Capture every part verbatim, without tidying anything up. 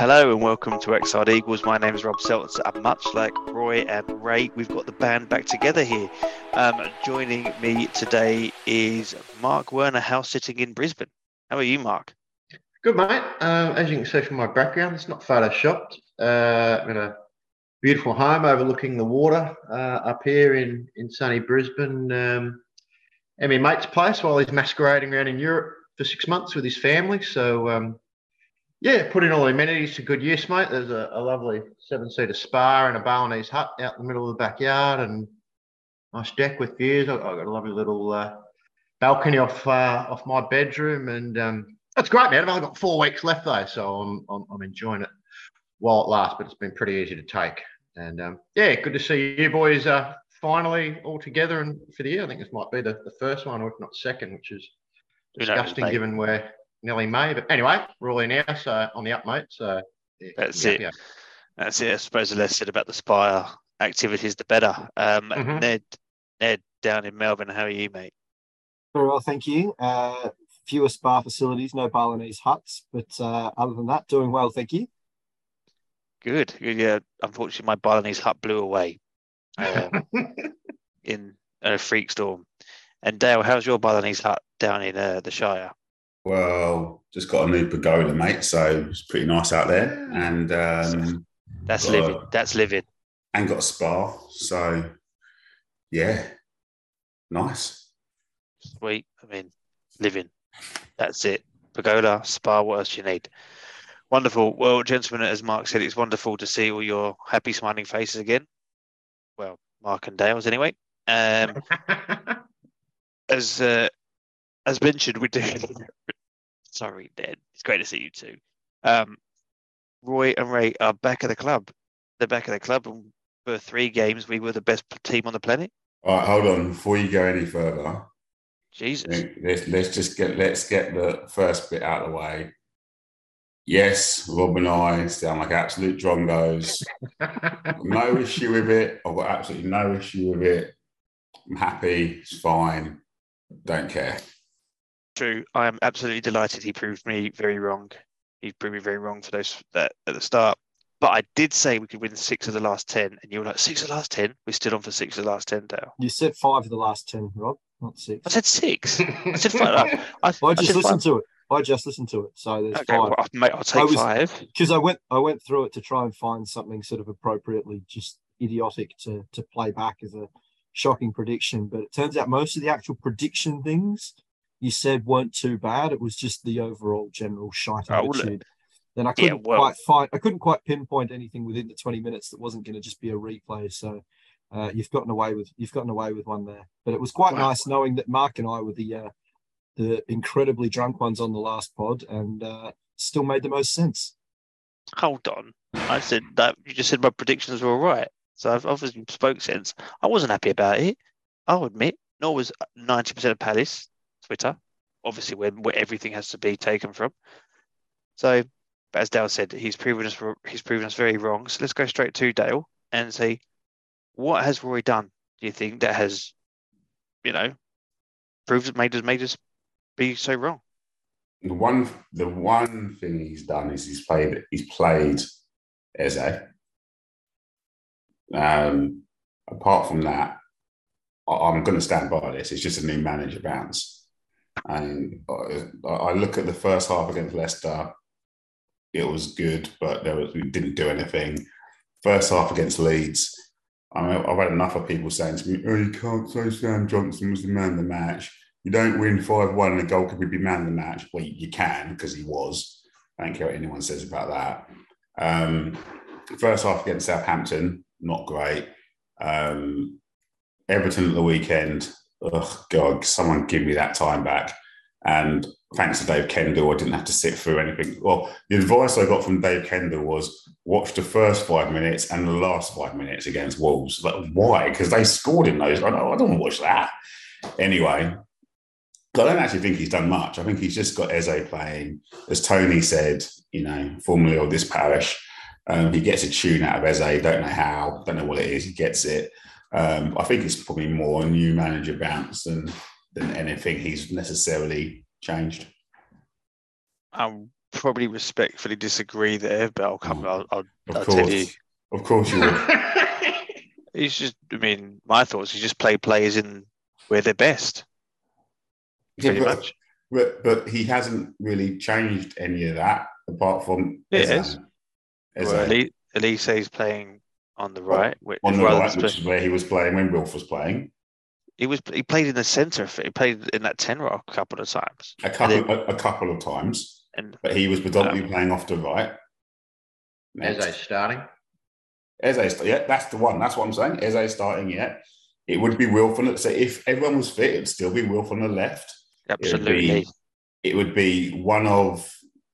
Hello and welcome to Exiled Eagles. My name is Rob Seltz, and much like Roy and Ray, we've got the band back together here. Um, joining me today is Mark Werner, house sitting in Brisbane. How are you, Mark? Good, mate. Um, as you can see from my background, it's not photoshopped. Uh, I'm in a beautiful home overlooking the water uh, up here in, in sunny Brisbane. Um, at my mate's place while he's masquerading around in Europe for six months with his family. So, um, yeah, put in all the amenities to good use, mate. There's a, a lovely seven-seater spa and a Balinese hut out in the middle of the backyard and nice deck with views. I've got a lovely little uh, balcony off uh, off my bedroom, and um, that's great, man. I've only got four weeks left though, so I'm I'm, I'm enjoying it while it lasts. But it's been pretty easy to take, and um, yeah, good to see you boys uh, finally all together and for the year. I think this might be the, the first one, or if not second, which is disgusting given we're nearly May. But anyway, we're all in now, so on the up, mate. So yeah, that's it. Happier. That's it. I suppose the less said about the Spire activities, the better. Um, mm-hmm. Ned, Ned down in Melbourne, how are you, mate? Very well, thank you. Uh, fewer spa facilities, no Balinese huts, but uh, other than that, doing well, thank you. Good. Yeah, unfortunately, my Balinese hut blew away uh, in a freak storm. And Dale, how's your Balinese hut down in uh, the Shire? Well, just got a new pagoda, mate, so it's pretty nice out there. And um, that's living. A, that's living. And got a spa, so yeah, nice. Sweet. I mean, living. That's it. Pagoda, spa, what else do you need? Wonderful. Well, gentlemen, as Mark said, it's wonderful to see all your happy, smiling faces again. Well, Mark and Dale's anyway. Um, as uh, as mentioned, we do. Sorry, Ned. It's great to see you too. Um, Roy and Ray are back at the club. They're back at the club, and for three games, we were the best team on the planet. All right, hold on. Before you go any further, Jesus, let's let's just get let's get the first bit out of the way. Yes, Rob and I sound like absolute drongos. No issue with it. I've got absolutely no issue with it. I'm happy. It's fine. Don't care. True. I am absolutely delighted he proved me very wrong. He proved me very wrong for those that at the start. But I did say we could win six of the last ten, and you were like, six of the last ten? We're still on for six of the last ten, Dale. You said five of the last ten, Rob, not six. I said six. I said five. I, I, I just I listened five. to it. I just listened to it, so there's okay, five. Well, mate, I'll take was, five. Because I went, I went through it to try and find something sort of appropriately just idiotic to to play back as a shocking prediction. But it turns out most of the actual prediction things you said weren't too bad. It was just the overall general shite attitude. Oh, then I couldn't yeah, well, quite find, I couldn't quite pinpoint anything within the twenty minutes that wasn't going to just be a replay. So uh, you've gotten away with you've gotten away with one there. But it was quite wow. nice knowing that Mark and I were the uh, the incredibly drunk ones on the last pod, and uh, still made the most sense. Hold on, I said that you just said my predictions were all right, so I've obviously spoke sense. I wasn't happy about it. I'll admit. Nor was ninety percent of Palace Twitter, obviously where, where everything has to be taken from. So, but as Dale said, he's proven us he's proven us very wrong. So let's go straight to Dale and say, what has Roy done? Do you think that has, you know, proved made us made us be so wrong? The one, the one thing he's done is he's played he's played Eze. Um, apart from that, I'm going to stand by this. It's just a new manager bounce. And I look at the first half against Leicester. It was good, but there was, we didn't do anything. First half against Leeds, I mean, I've had enough of people saying to me, oh, you can't say Sam Johnson was the man of the match. You don't win five one and the goalkeeper be man of the match. Well, you can, because he was. I don't care what anyone says about that. Um, first half against Southampton, not great. Um, Everton at the weekend, oh God, someone give me that time back. And thanks to Dave Kendall, I didn't have to sit through anything. Well, the advice I got from Dave Kendall was watch the first five minutes and the last five minutes against Wolves. Like, why? Because they scored in those. I don't, I don't want to watch that. Anyway, I don't actually think he's done much. I think he's just got Eze playing. As Tony said, you know, formerly of this parish, um, he gets a tune out of Eze. Don't know how, don't know what it is. He gets it. Um, I think it's probably more a new manager bounce than than anything he's necessarily changed. Um, probably respectfully disagree there, but I'll come. I'll, I'll, Of I'll tell you. course, of course you would. He's just. I mean, my thoughts. He just play players in where they're best. Yeah, Pretty but, much. but but he hasn't really changed any of that apart from It Eze. is. Eze. Well, Elise, Elise is playing on the right, which, on the rather right, than which play- is where he was playing when Wilf was playing. he was he played in the centre. He played in that ten rock a couple of times. A couple, then, a, a couple of times, and but he was predominantly um, playing off the right. Eze starting. Eze, yeah, that's the one. That's what I'm saying. Eze starting, yeah. It would be Wilf on the. So if everyone was fit, it'd still be Wilf on the left. absolutely. It would be, it would be one of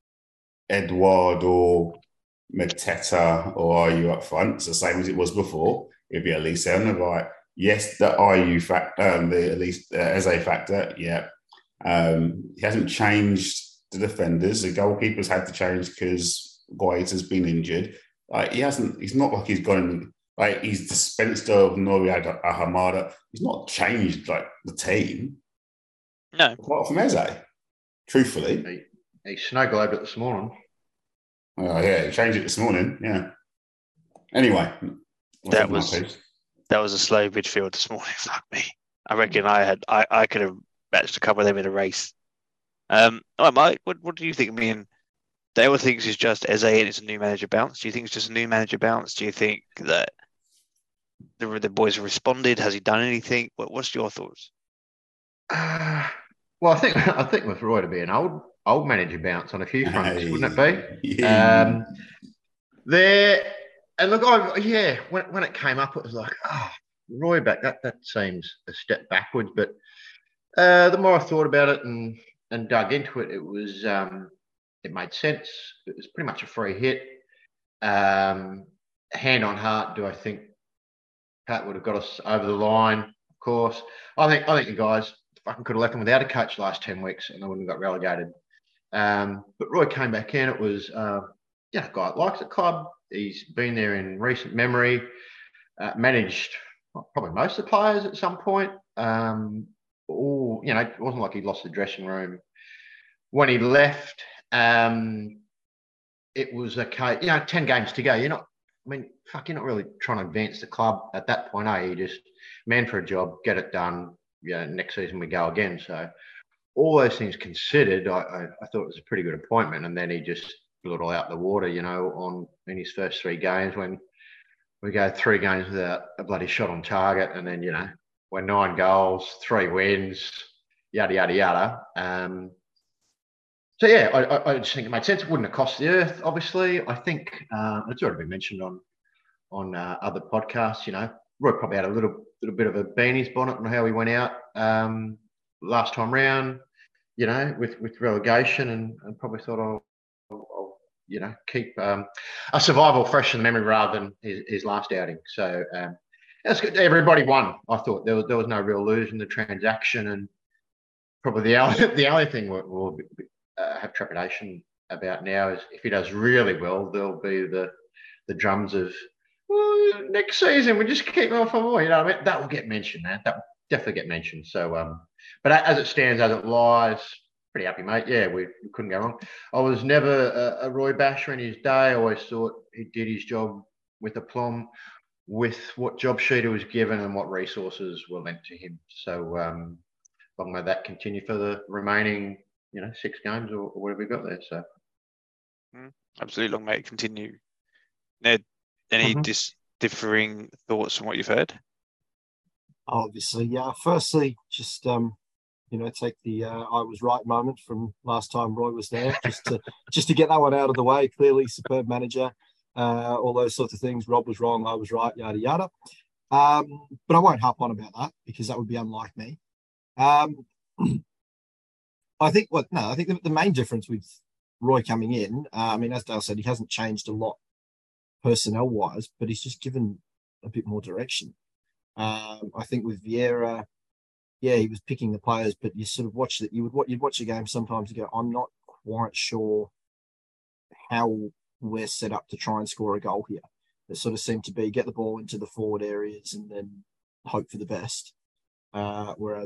Edouard or Mateta or Are You up front. It's the same as it was before. It'd be Elise on the right. Yes, the Are You factor, um, the Elise uh, Eze factor, yeah. Um, he hasn't changed the defenders. The goalkeepers had to change because White has been injured. Like he hasn't. He's not like he's gone. Like he's dispensed of Noriad Ahamada. He's not changed like the team. No, Apart from Eze, truthfully. He, he snow globed it this morning. Oh yeah, he changed it this morning. Yeah. Anyway, that was that was a slow midfield this morning. Fuck me. I reckon I had I, I could have matched a couple of them in a race. Um, all right, Mike, what what do you think? I mean, Dale thinks it's just Eze and it's a new manager bounce. Do you think it's just a new manager bounce? Do you think that the the boys have responded? Has he done anything? What what's your thoughts? Uh, well, I think I think with Roy to be an old old manager bounce on a few fronts, hey. wouldn't it be? Yeah. Um, there and look, I, yeah, when when it came up, it was like, oh, Roy back. That that seems a step backwards. But uh, the more I thought about it and and dug into it, it was um, it made sense. It was pretty much a free hit. Um, hand on heart, do I think Pat would have got us over the line? Of course. I think I think the guys fucking could have left them without a coach the last ten weeks and they wouldn't have got relegated. Um, but Roy came back in. It was, uh, yeah, a guy that likes the club. He's been there in recent memory, uh, managed well, probably most of the players at some point. Um, all, you know, it wasn't like he lost the dressing room. When he left, um, it was okay. You know, ten games to go. You're not, I mean, fuck, you're not really trying to advance the club at that point, are you? Just man for a job, get it done. Yeah, next season we go again. So all those things considered, I, I, I thought it was a pretty good appointment. And then he just blew it all out the water, you know, on in his first three games when we go three games without a bloody shot on target. And then, you know, we're nine goals, three wins, yada, yada, yada. Um, so, yeah, I, I just think it made sense. It wouldn't have cost the earth, obviously. I think uh, it's already been mentioned on on uh, other podcasts, you know. Roy probably had a little little bit of a bee in his bonnet on how he went out um, last time round, you know, with, with relegation and, and probably thought, I'll, I'll you know, keep um, a survival fresh in the memory rather than his, his last outing. So um, that's good. Everybody won, I thought. There was, there was no real losing the transaction. And probably the only, the only thing we'll, we'll uh, have trepidation about now is if he does really well, there'll be the, the drums of, well, next season we just keep on for more. You know what I mean? That will get mentioned, man. That will definitely get mentioned. So, um, but as it stands, as it lies, pretty happy, mate. Yeah, we, we couldn't go wrong. I was never a, a Roy basher in his day. I always thought he did his job with aplomb, with what job sheet he was given and what resources were lent to him. So, um, long may that continue for the remaining, you know, six games or, or whatever we got there. So, mm, absolutely, long may it continue. Ned, any Mhm. dis- differing thoughts from what you've heard? Obviously, yeah. Firstly, just um, you know, take the uh, I was right moment from last time Roy was there, just to just to get that one out of the way. Clearly, superb manager, uh, all those sorts of things. Rob was wrong, I was right, yada yada. Um, but I won't harp on about that because that would be unlike me. Um, I think what no, I think the, the main difference with Roy coming in, uh, I mean, as Dale said, he hasn't changed a lot personnel wise, but he's just given a bit more direction. Um, I think with Vieira, yeah, he was picking the players, but you sort of watch that. You would what you'd watch a game sometimes and go, I'm not quite sure how we're set up to try and score a goal here. It sort of seemed to be get the ball into the forward areas and then hope for the best. Uh, whereas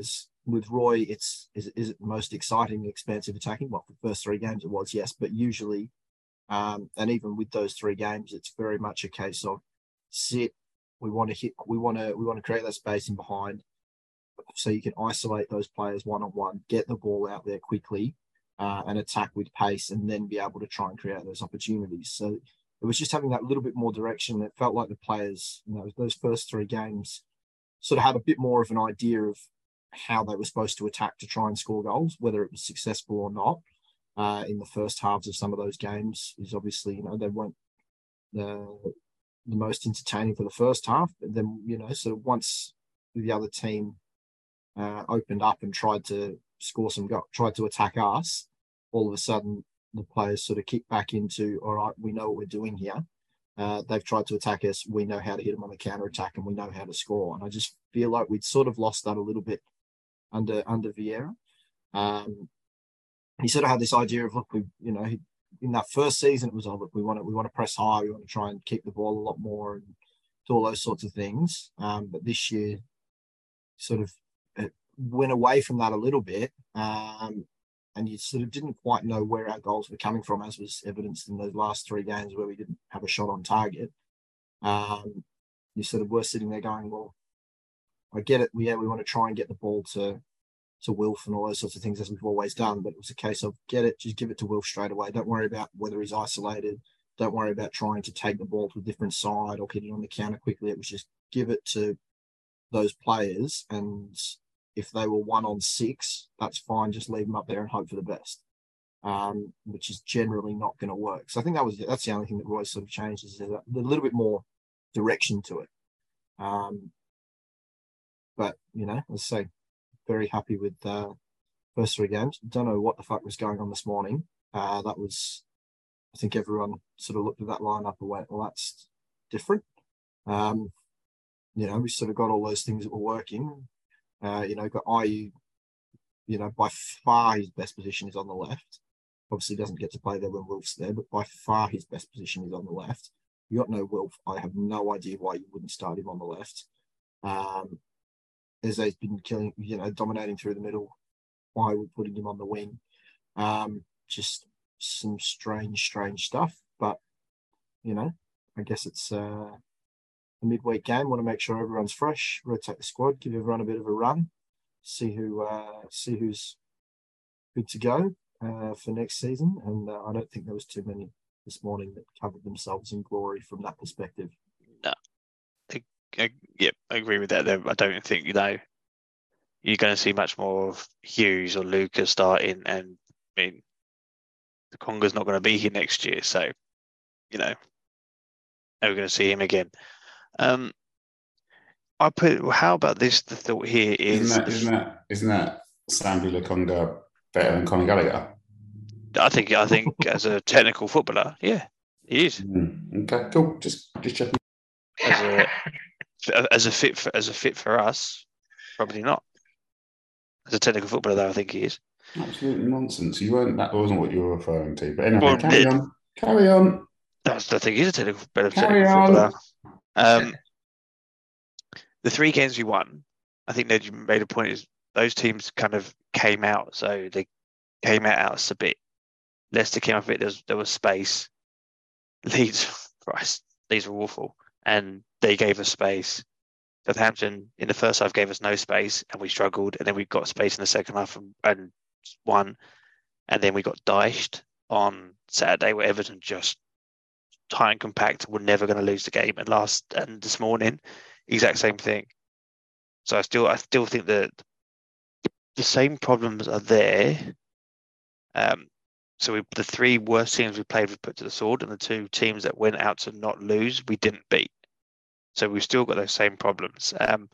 with Roy, it's is, is it the most exciting, expansive attacking? Well, for the first three games it was, yes, but usually, um, and even with those three games, it's very much a case of sit. We want to hit. We want to. We want to create that space in behind, so you can isolate those players one on one, get the ball out there quickly, uh, and attack with pace, and then be able to try and create those opportunities. So it was just having that little bit more direction. It felt like the players, you know, those first three games, sort of had a bit more of an idea of how they were supposed to attack to try and score goals, whether it was successful or not. Uh, in the first halves of some of those games, is obviously, you know, they weren't the, the most entertaining for the first half. But then, you know, sort of once the other team uh, opened up and tried to score some goals, tried to attack us, all of a sudden the players sort of kicked back into, all right, we know what we're doing here. Uh, they've tried to attack us. We know how to hit them on the counter attack, and we know how to score. And I just feel like we'd sort of lost that a little bit under under Vieira. Um, he sort of had this idea of, look, we, you know, he, in that first season, it was, oh, look, we want to we want to press high, we want to try and keep the ball a lot more and do all those sorts of things. Um, but this year, sort of it went away from that a little bit, um, and you sort of didn't quite know where our goals were coming from, as was evidenced in those last three games where we didn't have a shot on target. Um, you sort of were sitting there going, well, I get it. Yeah, we want to try and get the ball to to Wilf and all those sorts of things, as we've always done. But it was a case of get it, just give it to Wilf straight away. Don't worry about whether he's isolated. Don't worry about trying to take the ball to a different side or hit it on the counter quickly. It was just give it to those players, and if they were one on six, that's fine. Just leave them up there and hope for the best, um, which is generally not going to work. So I think that was that's the only thing that Roy sort of changed, is a little bit more direction to it. Um, but, you know, as I say, very happy with uh, first three games. Don't know what the fuck was going on this morning. Uh, that was, I think everyone sort of looked at that lineup and went, well, that's different. Um, you know, we sort of got all those things that were working. Uh, you know, got I U, you know, by far his best position is on the left. Obviously doesn't get to play there when Wilf's there, but by far his best position is on the left. You got no Wilf. I have no idea why you wouldn't start him on the left. Um, Eze's been killing, you know, dominating through the middle. Why are we putting him on the wing? Um, just some strange, strange stuff. But, you know, I guess it's uh, a midweek game. Want to make sure everyone's fresh, rotate the squad, give everyone a bit of a run, see who uh, see who's good to go uh, for next season. And uh, I don't think there was too many this morning that covered themselves in glory from that perspective. No. I, yeah, I agree with that. There, I don't think, you know, you're going to see much more of Hughes or Lucas starting, and I mean, the Conga's not going to be here next year, so you know, are we going to see him again? Um, I put. How about this? The thought here is, isn't that isn't that, isn't that Sambi Lokonga better than Conor Gallagher? I think. I think as a technical footballer, yeah, he is. Mm, okay, cool. Just just checking. As a as a fit for as a fit for us, probably not. As a technical footballer, though, I think he is. Absolute nonsense. You weren't. That wasn't what you were referring to. But anyway, Well, carry it- on. Carry on. That's, I think he's a technical, better Carry technical on. footballer. Um, the three games we won, I think Ned, you made a point, is those teams kind of came out. So they came out us a bit. Leicester came up a bit. There was, there was space. Leeds, Christ, Leeds were awful. And they gave us space. Southampton in the first half gave us no space, and we struggled. And then we got space in the second half and, and won. And then we got dished on Saturday, where Everton just tight and compact, we're never going to lose the game. And last and this morning, exact same thing. So I still, I still think that the same problems are there. Um, so we, the three worst teams we played, we put to the sword, and the two teams that went out to not lose, we didn't beat. So we've still got those same problems. Um,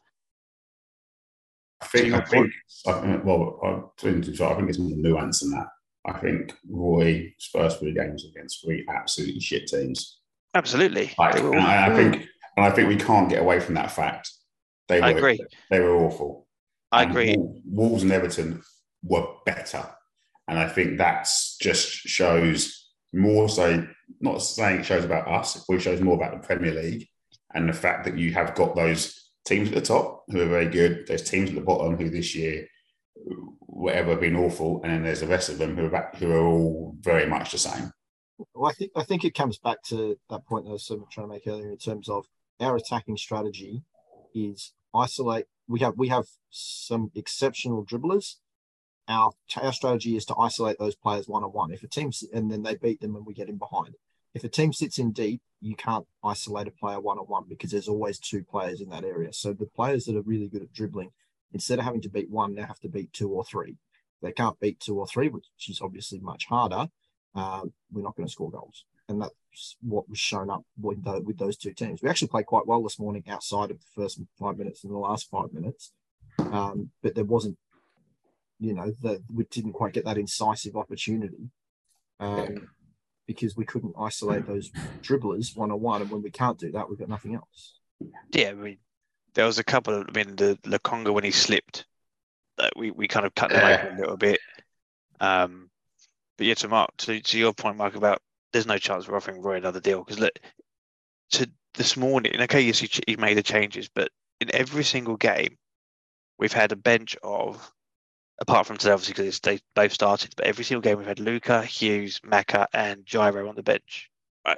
I think, So I think, I think well, I think, I think it's more nuanced than that. I think Roy's first three games against three absolutely shit teams. absolutely. Like, They were and I, I awful. think, and I think we can't get away from that fact. They were, I agree. They were awful. I And agree. Wol- Wolves and Everton were better, and I think that's just shows more so. Not saying it shows about us, it probably shows more about the Premier League and the fact that you have got those teams at the top who are very good, those teams at the bottom who this year whatever have been awful, and then there's the rest of them who are who are all very much the same. Well, I think I think it comes back to that point that I was sort of trying to make earlier in terms of our attacking strategy is isolate. We have we have some exceptional dribblers. Our our strategy is to isolate those players one on one. If a team and then they beat them and we get in behind. If a team sits in deep, you can't isolate a player one on one because there's always two players in that area. So the players that are really good at dribbling, instead of having to beat one, they have to beat two or three. They can't beat two or three, which is obviously much harder. Uh, we're not going to score goals. And that's what was shown up with, the, with those two teams. We actually played quite well this morning outside of the first five minutes and the last five minutes. Um, but there wasn't, you know, the, we didn't quite get that incisive opportunity um, because we couldn't isolate those dribblers one-on-one. And when we can't do that, we've got nothing else. Yeah, I mean, there was a couple of, I mean, the Lokonga when he slipped, that we, we kind of cut them Yeah. open a little bit. Um, but yeah, to Mark, to, to your point, Mark, about there's no chance we're offering Roy another deal because look, to this morning, okay, yes, he, he made the changes, but in every single game, we've had a bench of, apart from today, obviously, because they both started, but every single game we've had Luca, Hughes, Maka, and Gyro on the bench. Right?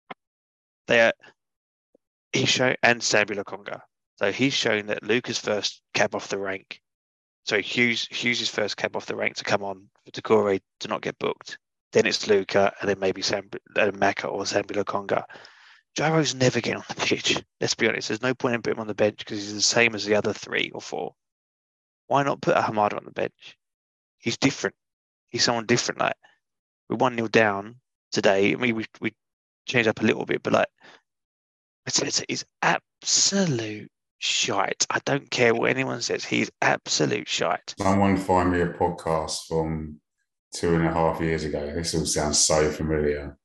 They are, he's shown, and Sambi Lokonga. So he's shown that Luca's first cab off the rank. So Hughes, Hughes' first cab off the rank to come on for Decore to not get booked. Then it's Luca, and then maybe Sam, uh, Maka or Sambi Lokonga. Gyro's never getting on the pitch. Let's be honest. There's no point in putting him on the bench because he's the same as the other three or four. Why not put a Hamada on the bench? He's different. He's someone different. Like we're one nil down today. I mean, we we changed up a little bit, but like it's it's, it's absolute shite. I don't care what anyone says. He's absolute shite. Someone find me a podcast from two and a half years ago. This all sounds so familiar.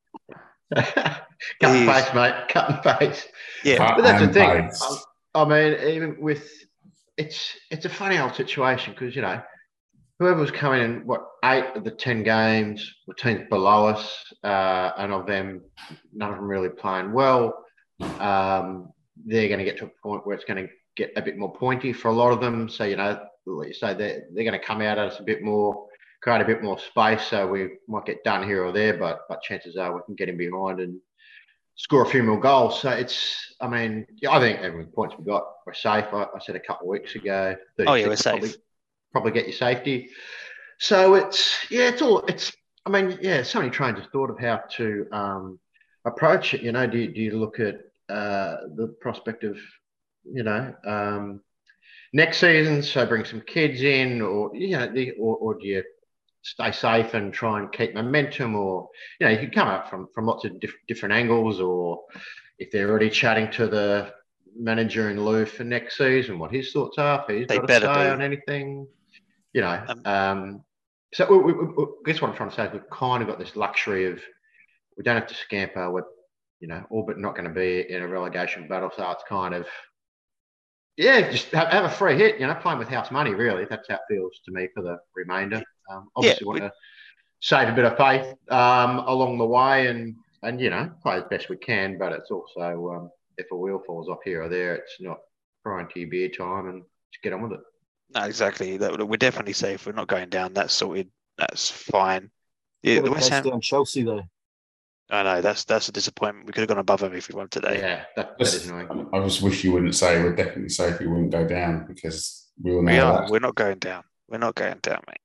Cut and He's- paste, mate. Cut and paste. Yeah, Cut But that's the and thing. paste. I, I mean, even with it's it's a funny old situation because you know whoever was coming in, what eight of the ten games were teams below us, uh, and of them, none of them really playing well. Um, they're going to get to a point where it's going to get a bit more pointy for a lot of them. So you know, like you say they're they're going to come out at us a bit more, create a bit more space. So we might get done here or there, but but chances are we can get in behind and score a few more goals. So it's, I mean, yeah, I think every points we got, we're safe. I, I said a couple of weeks ago. Oh, yeah, we're thirty-six Probably, safe. probably get your safety. So it's, yeah, it's all, it's, I mean, yeah, so many trainers have thought of how to um, approach it. You know, do you, do you look at uh, the prospect of, you know, um, next season, so bring some kids in, or, you know, the, or, or do you stay safe and try and keep momentum, or you know you can come up from from lots of diff- different angles, or if they're already chatting to the manager in Lou for next season, what his thoughts are, if he's They got a better say be. on anything, you know. Um, Um, so we, we, we, I guess what I'm trying to say is we've kind of got this luxury of we don't have to scamper. We're you know all but not going to be in a relegation battle, so it's kind of yeah, just have, have a free hit. You know, playing with house money. Really, that's how it feels to me for the remainder. Um, obviously, Yeah, want to save a bit of faith um, along the way, and and you know play as best we can. But it's also um, if a wheel falls off here or there, it's not crying to your beer time, and just get on with it. no, exactly. That, we're definitely safe. We're not going down. That's sorted. That's fine. Yeah, Got the to West chase Ham. down Chelsea though. I know that's that's a disappointment. We could have gone above them if we won today. Yeah, that, that is Just- annoying. I just wish you wouldn't say we're definitely safe. We wouldn't go down because we all know We are. that. We're not going down. We're not going down, mate.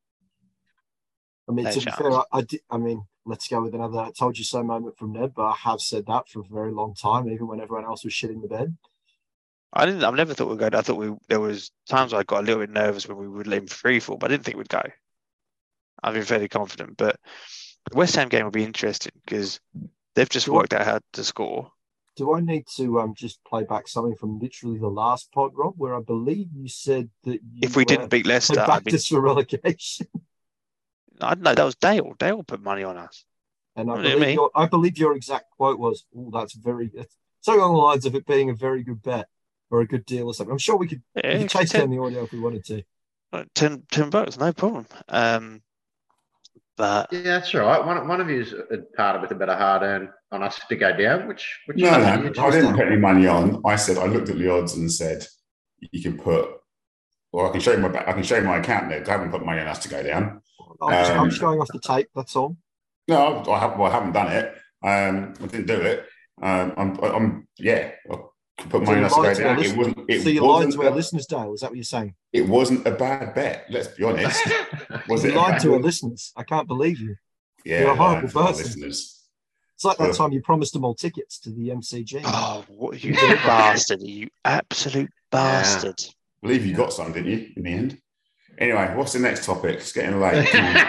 I mean, No to be chance. fair, I, I, did, I mean, let's go with another "I told you so" moment from Ned, but I have said that for a very long time, even when everyone else was shitting the bed. I didn't. I've never thought we'd go. I thought we. There was times I got a little bit nervous when we would let him free fall, but I didn't think we'd go. I've been fairly confident, but the West Ham game will be interesting because they've just Do you worked out how to score. Do I need to um just play back something from literally the last pod, Rob, where I believe you said that you If we uh, didn't beat Leicester, had I'd backed be, us for relegation? I don't know. That was Dale. Dale put money on us. And I What do you believe mean? your I believe your exact quote was, "Oh, that's very it's something along the lines of it being a very good bet or a good deal or something." I'm sure we could, Yeah, we could chase ten, down the audio if we wanted to. ten, ten bucks, no problem. Um, but Yeah, that's all right. One one of you's part with a bit of hard earn on us to go down, which which No, is no, huge. I didn't put any money on. I said I looked at the odds and said you can put Or I can show you my I can show you my account there. I haven't put money on us to go down. I'm just, Um, I'm just going off the tape. That's all. No, I, have, well, I haven't done it. Um, I didn't do it. Um, I'm, I'm, yeah, I can put money on us to go down. It wasn't. It so you wasn't lied to a, our listeners, Dale. Is that what you're saying? It wasn't a bad bet. Let's be honest. Was you it lied to our bet? listeners. I can't believe you. Yeah, You're a horrible to our person. listeners. It's like that Well, time you promised them all tickets to the M C G. Oh, what you bastard! You absolute bastard! I believe you got some, didn't you? In the end. Anyway, what's the next topic? It's getting late.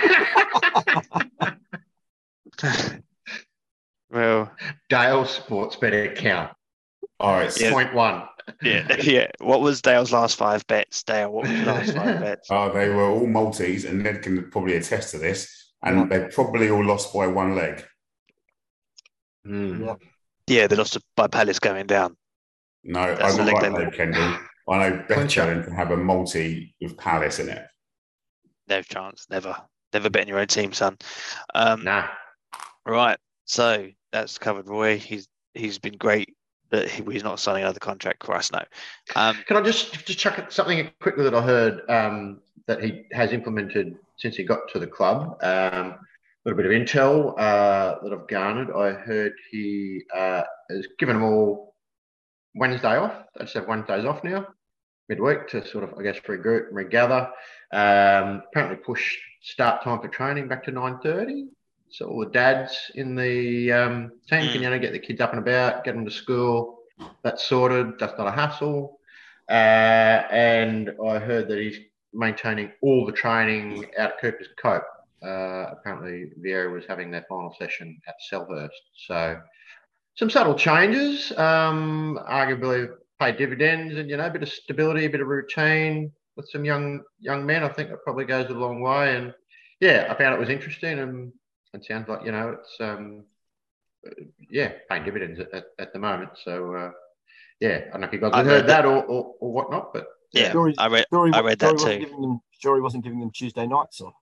Well, Dale Sports Bet account. All right. Yeah. Point one. yeah, yeah. What was Dale's last five bets, Dale? What was your last five bets? Uh, they were all multis, and Ned can probably attest to this. And Yeah. they probably all lost by one leg. Mm. Yeah. Yeah, they lost by Palace going down. No, That's I'm the not leg like they Dave Kendall. I know better Clincher. than to have a multi with Palace in it. No chance. Never. Never bet in your own team, son. Um, Nah. Right. So that's covered. Roy. He's he's been great, but he, he's not signing another contract. Christ no. Um, Can I just just chuck something quickly that I heard um, that he has implemented since he got to the club? Um, a little bit of intel uh, that I've garnered. I heard he uh, has given them all Wednesday off. They just have Wednesdays off now, midweek, to sort of, I guess, regroup and regather. Um, apparently pushed start time for training back to nine thirty. So all the dads in the um, team Mm. can, you know, get the kids up and about, get them to school. That's sorted. That's not a hassle. Uh, and I heard that he's maintaining all the training out at Cooper's Cope. Uh, apparently, Vieira was having their final session at Selhurst. So some subtle changes, um, arguably pay dividends, and, you know, a bit of stability, a bit of routine with some young young men. I think that probably goes a long way. And yeah, I found it was interesting, and it sounds like, you know, it's um, yeah, paying dividends at, at, at the moment. So uh, yeah, I don't know if you guys I have read heard that or, or, or whatnot, but yeah, Sure, I read. Sure he, I read sure that he wasn't too. giving them, sure he wasn't giving them Tuesday nights off.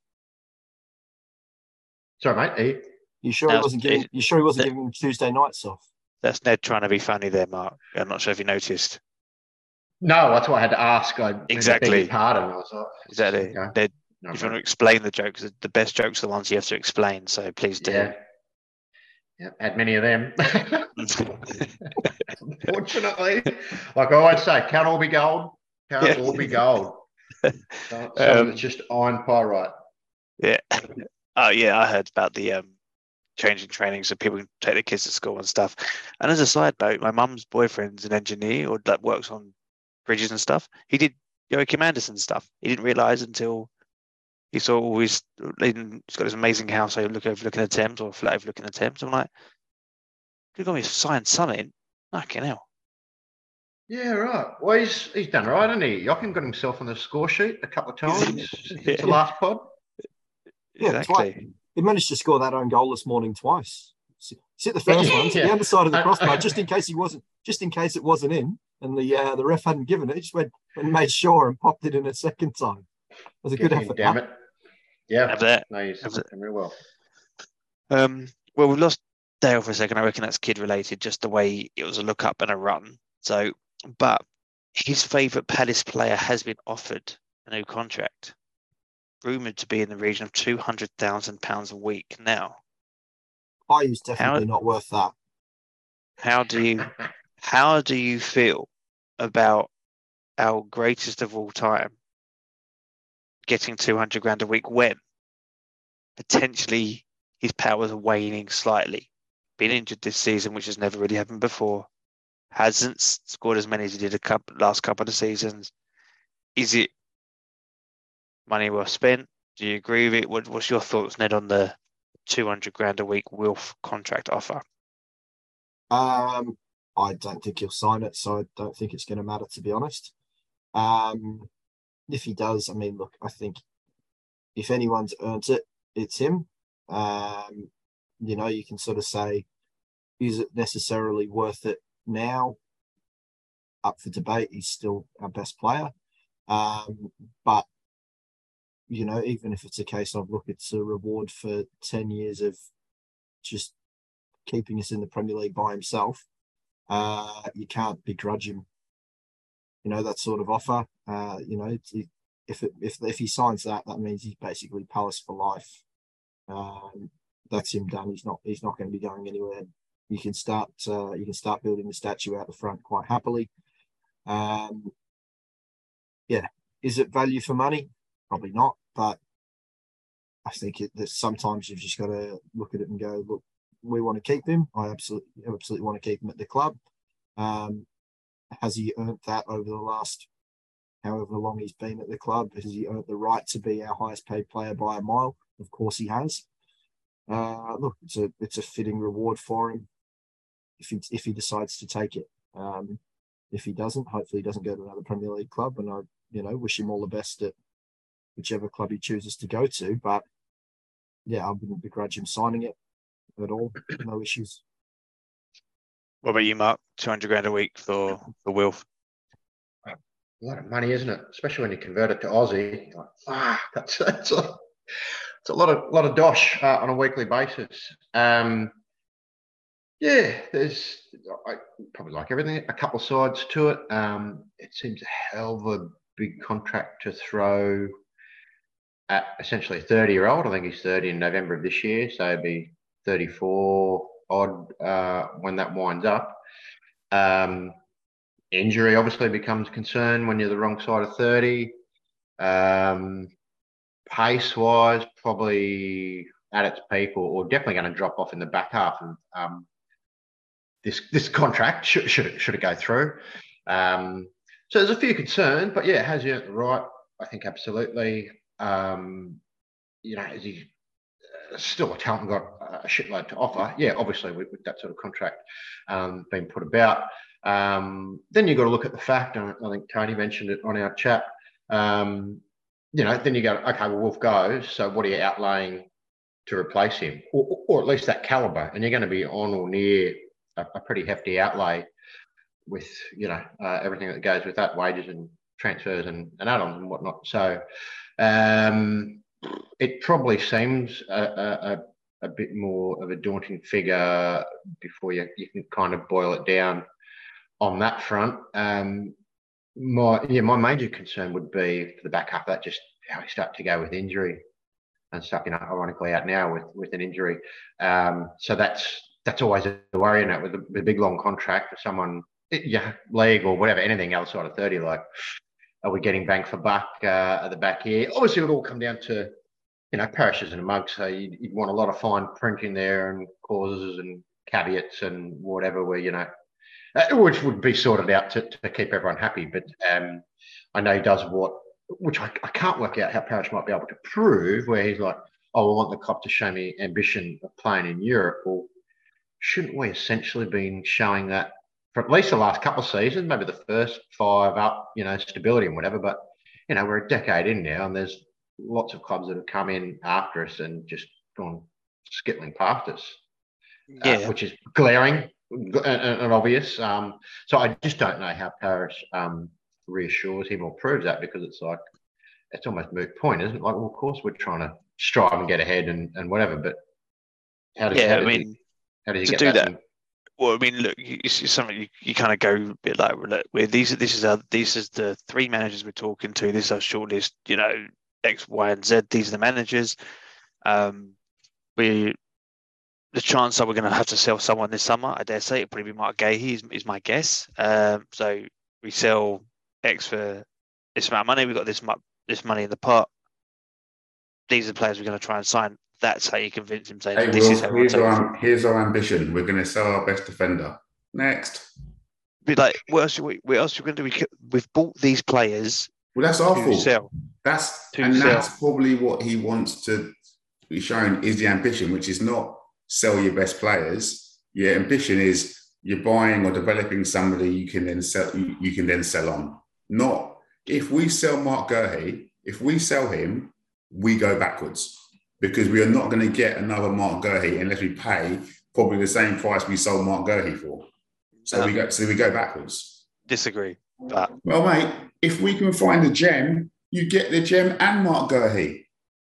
sorry, mate. Are you? You sure No, he wasn't giving? it- You sure he wasn't that- giving them Tuesday nights off? That's Ned trying to be funny there, Mark. I'm not sure if you noticed. No, that's why I had to ask. I Exactly. beg your pardon. I was like, Exactly. okay, Ned, no if you want to problem. explain the jokes, the best jokes are the ones you have to explain. So please do. Yeah. Yeah, had many of them. Unfortunately, like I always say, can't all be gold. Can't Yeah. all be gold. Some some of Um, it's just iron pyrite. Yeah. Oh yeah, I heard about the um changing training so people can take their kids to school and stuff. And as a side note, my mum's boyfriend's an engineer or that works on bridges and stuff. He did Joachim Anderson stuff. He didn't realise until he saw all his he's got this amazing house overlooking overlooking the Thames or a flat overlooking the Thames. I'm like, could got me sign something. Fucking hell. Yeah, right. Well, he's he's done right, hasn't he? Joachim got himself on the score sheet a couple of times since Yeah. the last pod. Yeah, Exactly. He managed to score that own goal this morning twice. He's hit the first one to Yeah. the underside of the Uh, crossbar, just in case he wasn't, just in case it wasn't in, and the uh, the ref hadn't given it. He just went and made sure and popped it in a second time. It was a good Get him, effort. damn that. it. Yeah, Have that. no, he's Have that. done real well. Um, well, we've lost Dale for a second. I reckon that's kid related, just the way it was a look up and a run. So, but his favourite Palace player has been offered a new contract, rumoured to be in the region of two hundred thousand pounds a week. Now, I is definitely not worth that. how do you how do you feel about our greatest of all time getting two hundred grand a week when potentially his powers are waning slightly? Been injured this season, which has never really happened before. Hasn't s- scored as many as he did a couple last couple of seasons. Is it money well spent? Do you agree with it? What, what's your thoughts, Ned, on the two hundred grand a week Wilf contract offer? Um, I don't think he'll sign it, so I don't think it's going to matter, to be honest. Um, if he does, I mean, look, I think if anyone's earned it, it's him. Um, you know, you can sort of say, is it necessarily worth it now? Up for debate. He's still our best player. Um, but, you know, even if it's a case of, look, it's a reward for ten years of just keeping us in the Premier League by himself, uh, you can't begrudge him, you know, that sort of offer. Uh, you know, he, if it, if if he signs that, that means he's basically Palace for life. Um, that's him done. He's not he's not going to be going anywhere. You can start uh, you can start building the statue out the front quite happily. Um, yeah, is it value for money? Probably not, but I think it, that sometimes you've just got to look at it and go, look, we want to keep him. I absolutely absolutely want to keep him at the club. Um, has he earned that over the last however long he's been at the club? Has he earned the right to be our highest paid player by a mile? Of course he has. Uh, look, it's a it's a fitting reward for him if he if he decides to take it. Um, if he doesn't, hopefully he doesn't go to another Premier League club, and I you know wish him all the best at whichever club he chooses to go to. But yeah, I wouldn't begrudge him signing it at all. No issues. What about you, Mark? Two hundred grand a week for for Wilf. A lot of money, isn't it? Especially when you convert it to Aussie. Like, ah, that's that's a, it's a lot of lot of dosh uh, on a weekly basis. Um, yeah, there's I, probably like everything, a couple of sides to it. Um, it seems a hell of a big contract to throw at essentially a thirty-year-old. I think he's thirty in November of this year, so it'd be thirty-four odd uh, when that winds up. Um, injury obviously becomes a concern when you're the wrong side of thirty. Um, pace-wise, probably at its peak, or, or definitely going to drop off in the back half of um, this this contract. Should should it should it go through? Um, so there's a few concerns, but yeah, has he earned the right? I think absolutely. Um, you know, is he uh, still a talent, got a shitload to offer? Yeah, obviously with, with that sort of contract um, being put about. Um, then you've got to look at the fact, and I think Tony mentioned it on our chat. Um, you know, then you go, okay, well, Wolf goes. So what are you outlaying to replace him, or, or at least that caliber? And you're going to be on or near a, a pretty hefty outlay with, you know, uh, everything that goes with that, wages and transfers and, and add-ons and whatnot. So um, it probably seems a, a, a bit more of a daunting figure before you, you can kind of boil it down on that front. Um, my yeah, my major concern would be for the back half of that, just how we start to go with injury and stuff, you know, ironically out now with, with an injury. Um, so that's that's always a worry, in it with a, with a big long contract for someone, yeah, league or whatever, anything else sort of thirty, like, are we getting bang for buck uh, at the back here? Obviously, it would all come down to, you know, parishes and a mug, so you'd, you'd want a lot of fine print in there and clauses and caveats and whatever, where, you know, uh, which would be sorted out to, to keep everyone happy. But um, I know he does what, which I, I can't work out how Parish might be able to prove, where he's like, oh, I want the club to show me ambition of playing in Europe. Well, shouldn't we essentially been showing that for at least the last couple of seasons, maybe the first five up, you know, stability and whatever. But, you know, we're a decade in now, and there's lots of clubs that have come in after us and just gone skittling past us, Yeah. uh, which is glaring and, and obvious. Um, so I just don't know how Parish um, reassures him or proves that, because it's like, it's almost a moot point, isn't it? Like, well, of course we're trying to strive and get ahead and, and whatever, but how does, Yeah, how I does mean, he, how does he to get do that? that- from- Well, I mean, look, it's, it's something you, you kind of go a bit like, look, we're, these this is our these is the three managers we're talking to. This is our shortlist. You know, X, Y, and Z. These are the managers. Um, we the chance that we're going to have to sell someone this summer, I dare say, it'll probably be Mark Gahey is, is my guess. Um, so we sell X for this amount of money. We've got this much this money in the pot. These are the players we're going to try and sign. That's how you convince him. Saying Hey, this Will, is how we here's, take it. our, here's our ambition. We're going to sell our best defender. Next. Be like, what else? We, what else are we going to do? We, we've bought these players Well, that's our to fault. sell. That's To and sell. that's probably what he wants to be shown is the ambition, which is not sell your best players. Your ambition is you're buying or developing somebody you can then sell. You, you can then sell on. Not if we sell Mark Gurhey. If we sell him, we go backwards, because we are not going to get another Mark Gurhey unless we pay probably the same price we sold Mark Gurhey for. So Um, we go. So we go backwards. Disagree, but Well, mate, if we can find the gem, you get the gem and Mark Gurhey.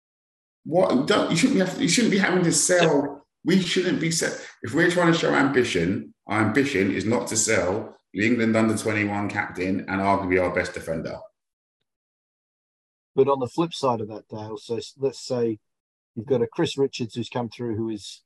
What? Don't you shouldn't be have, you shouldn't be having to sell. We shouldn't be set. If we're trying to show ambition, our ambition is not to sell the England under twenty-one captain and arguably our best defender. But on the flip side of that, Dale, so let's say you've got a Chris Richards who's come through, who has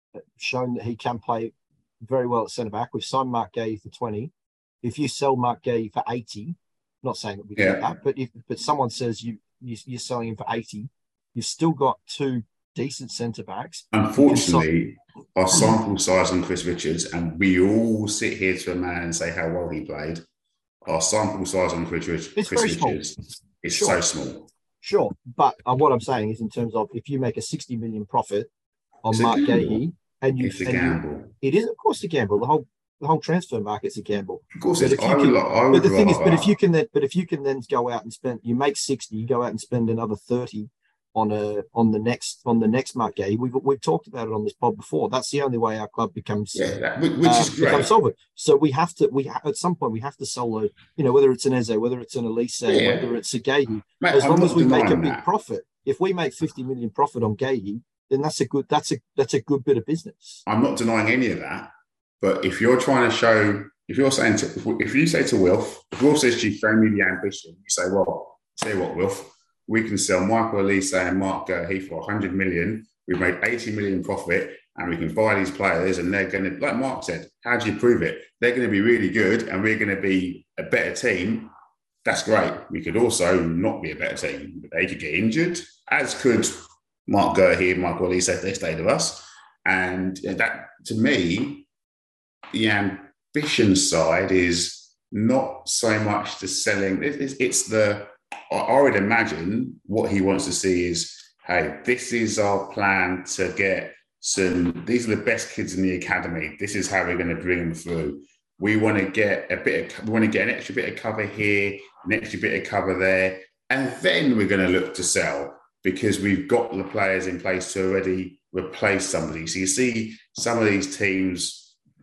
shown that he can play very well at centre back. We've signed Mark Gay for twenty. If you sell Mark Gay for eighty, not saying that we Yeah. do that, but if but someone says you, you you're selling him for eighty, you've still got two decent centre backs. Unfortunately, our sample size on Chris Richards, and we all sit here to a man and say how well he played. Our sample size on Chris, Rich- It's Chris very small. Richards is Sure. so small. Sure, but uh, what I'm saying is, in terms of if you make a sixty million profit on It's a Mark gamble. Gahey, and you, It's a and you, gamble. it is of course a gamble. The whole the whole transfer market's a gamble. Of course, But it's, if you I would, can- li- I But would the thing is, but if rather- you can then, but if you can then go out and spend, you make sixty, you go out and spend another thirty on a on the next on the next Mark Gahey. We've we've talked about it on this pod before. That's the only way our club becomes yeah, that, which which uh, is great. becomes solvent. So we have to we ha- at some point we have to sell a, you know, whether it's an Eze, whether it's an Elise, Yeah. whether it's a Gahey. Mate, As I'm long not as we make a denying big that. profit, if we make fifty million profit on Gahey, then that's a good that's a that's a good bit of business. I'm not denying any of that. But if you're trying to show, if you're saying to, if, if you say to Wilf, if Wilf says to you, show me the ambition, you say, well, tell you what, Wilf, we can sell Michael Elise and Mark Gahey for one hundred million. We've made eighty million profit, and we can buy these players, and they're going to, like Mark said, how do you prove it? They're going to be really good, and we're going to be a better team. That's great. We could also not be a better team. They could get injured, as could Mark Gahey and Michael Elise if they stayed with us. And that, to me, the ambition side is not so much the selling. It's, it's the, I would imagine what he wants to see is, hey, this is our plan to get some, these are the best kids in the academy. This is how we're going to bring them through. We want to get a bit of, we want to get an extra bit of cover here, an extra bit of cover there. And then we're going to look to sell because we've got the players in place to already replace somebody. So you see some of these teams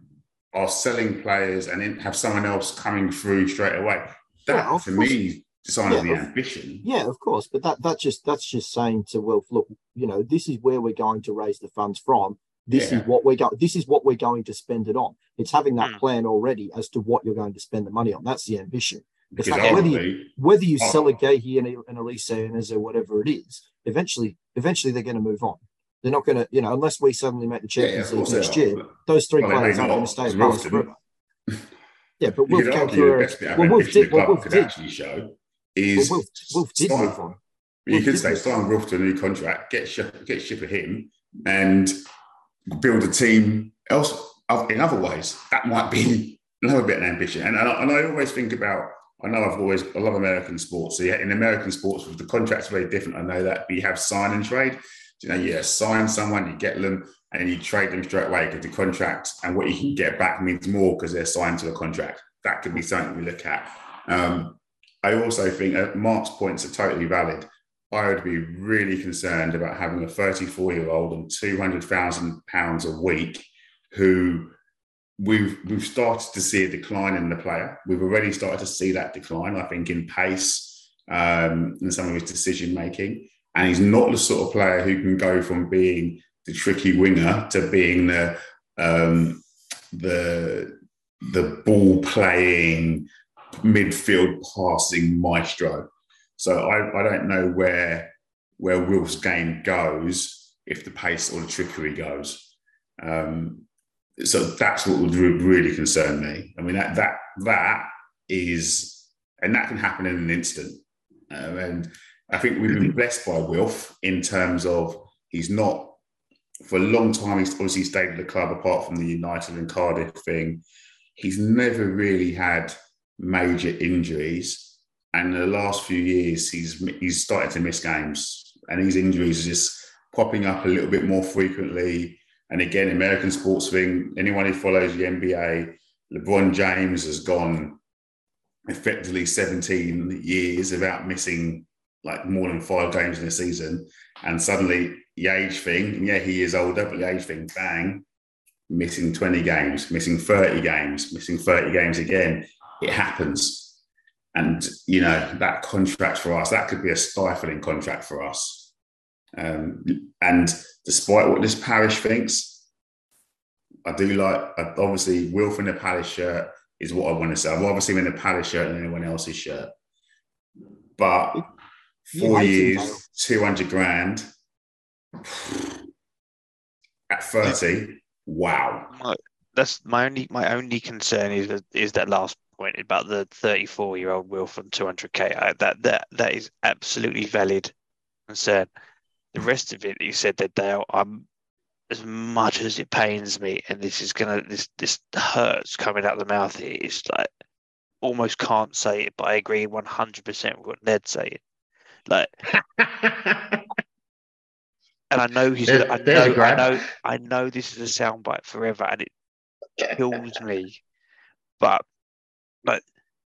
are selling players and then have someone else coming through straight away. That, Yeah, of for course. me, is a sign Yeah, of the of- ambition. Yeah, of course, but that that just that's just saying to Wilf, look, you know, this is where we're going to raise the funds from. This Yeah. is what we're going. This is what we're going to spend it on. It's having that Mm. plan already as to what you're going to spend the money on. That's the ambition. The Because fact whether you ultimately, whether you Oh. sell a Gahey and a- an Elise and as a whatever it is, eventually, eventually they're going to move on. They're not going to, you know, unless we suddenly make the yeah, Champions of League course they next are. year. Those three Well, they may players aren't not, going to stay at because Palace Wilf forever. Yeah, but You Wilf could came argue through. the A, best bit of well, Wilf ambition did. the Well, club Wilf could did. actually show Well, is Wilf, Wilf did sign- move on. you Wilf could did say move sign on. Wilf to a new contract, get ship, get ship of him, and build a team else in other ways. That might be another bit of ambition. And, and, I, and I always think about, I know I've always, I love American sports. So yeah, in American sports, the contract's very different. I know that, but you have sign and trade. So, you know, you sign someone, you get them, and you trade them straight away because the contract and what you can get back means more because they're signed to a contract. That could be something we look at. Um, I also think uh, Mark's points are totally valid. I would be really concerned about having a thirty-four-year-old on two hundred thousand pounds a week who we've we've started to see a decline in the player. We've already started to see that decline, I think, in pace um, and some of his decision-making. And he's not the sort of player who can go from being the tricky winger to being the um, the the ball-playing, midfield passing maestro. So I, I don't know where where Wilf's game goes if the pace or the trickery goes. Um, so that's what would re- really concern me. I mean, that that that is, and that can happen in an instant. Um, and I think we've been blessed by Wilf in terms of he's not, for a long time, he's obviously stayed at the club apart from the United and Cardiff thing. He's never really had major injuries. And in the last few years, he's he's started to miss games. And these injuries are just popping up a little bit more frequently. And again, American sports thing, anyone who follows the N B A, LeBron James has gone effectively seventeen years without missing like more than five games in a season. And suddenly the age thing, yeah, he is older, but the age thing, bang, missing twenty games, missing thirty games, missing thirty games again. It happens. And, you know, that contract for us, that could be a stifling contract for us. Um, and despite what this parish thinks, I do like, obviously, Wilf in a Palace shirt is what I want to say. I'd rather see him in a Palace shirt than anyone else's shirt. But Four years, two hundred grand. At thirty, wow. My, that's my only my only concern is that, is that last point about the thirty-four year old Wilf on two hundred k. I, that that that is absolutely valid concern. The rest of it, you said that Dale, I'm as much as it pains me, and this is gonna this this hurts coming out of the mouth. It's like almost can't say it, but I agree one hundred percent with what Ned's saying. Like, and I know he's. There, I know. I know. I know this is a soundbite forever, and it kills me. But like,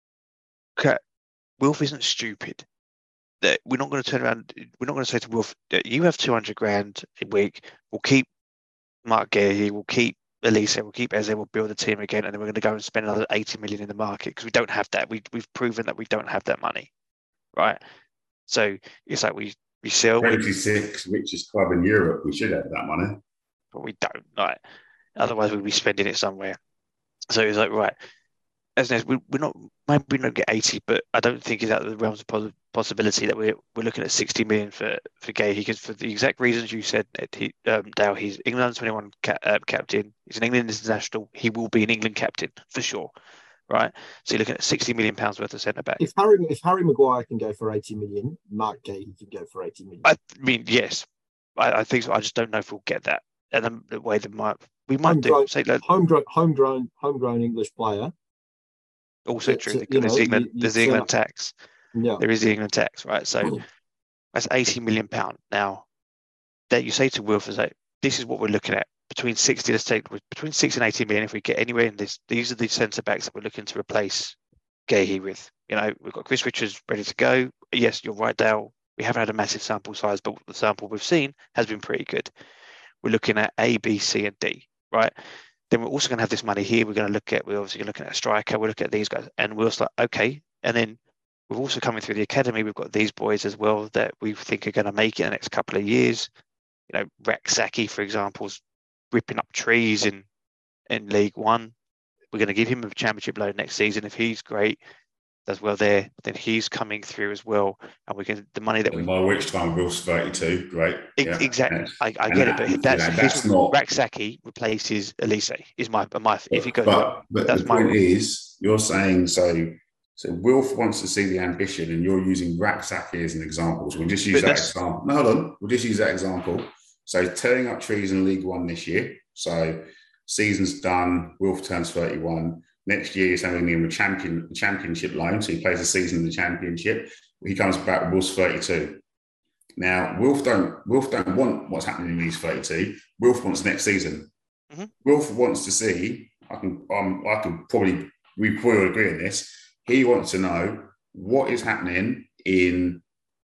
okay, Wilf isn't stupid. That we're not going to turn around. We're not going to say to Wilf, "You have two hundred grand a week. We'll keep Mark Gahey. We'll keep Elise. We'll keep Eze. We'll build the team again, and then we're going to go and spend another eighty million in the market because we don't have that. We we've proven that we don't have that money, right?" So it's like we we sell. twenty-sixth richest club in Europe. We should have that money, but we don't. Right? Otherwise, we'd be spending it somewhere. So it's like, right, as we, we're not. Maybe we don't get eighty, but I don't think it's out of the realms of possibility that we're we're looking at sixty million for for Gahey, because for the exact reasons you said, he, um, Dale, he's England under twenty-one ca- uh, captain. He's an England international. He will be an England captain for sure. Right, so you're looking at sixty million pounds worth of centre back. If Harry if Harry Maguire can go for eighty million, Mark Gahey can go for eighty million. I mean, yes, I, I think so. I just don't know if we'll get that. And the, the way that might we might homegrown, do say like, homegrown homegrown homegrown English player. Also true. To, there's know, England. You, there's the England tax. Yeah, there is the England tax. Right, so that's eighty million pound. Now that you say to Wilf, is like, this is what we're looking at. Between sixty, let's take between six and eighty million. If we get anywhere in this, these are the centre backs that we're looking to replace Gahey with. You know, we've got Chris Richards ready to go. Yes, you're right, Dale. We haven't had a massive sample size, but the sample we've seen has been pretty good. We're looking at A, B, C, and D, right? Then we're also going to have this money here. We're going to look at, we're obviously looking at a striker. We're looking at these guys, and we're also like, okay. And then we're also coming through the academy. We've got these boys as well that we think are going to make it in the next couple of years. You know, Rak-Sakyi, for example, is ripping up trees in, in League One. We're going to give him a championship load next season. If he's great, does well there, then he's coming through as well. And we can, the money that we... By which time Will's thirty-two, great. Yeah. Exactly. I, I get that, it, but that's, you know, that's not... Rak-Sakyi replaces Elise, is my, my but, if he goes... But, but that's the my point rule. is, you're saying, so so Wilf wants to see the ambition, and you're using Rak-Sakyi as an example. So we'll just use but that example. No, hold on. We'll just use that example. So tearing up trees in League One this year. So season's done. Wilf turns thirty-one. Next year, he's having him a champion championship loan. So he plays a season in the championship. He comes back with Wilf's thirty-two. Now, Wilf don't Wilf don't want what's happening when he's thirty-two. Wilf wants next season. Mm-hmm. Wilf wants to see. I can um, I can probably we probably agree on this. He wants to know what is happening in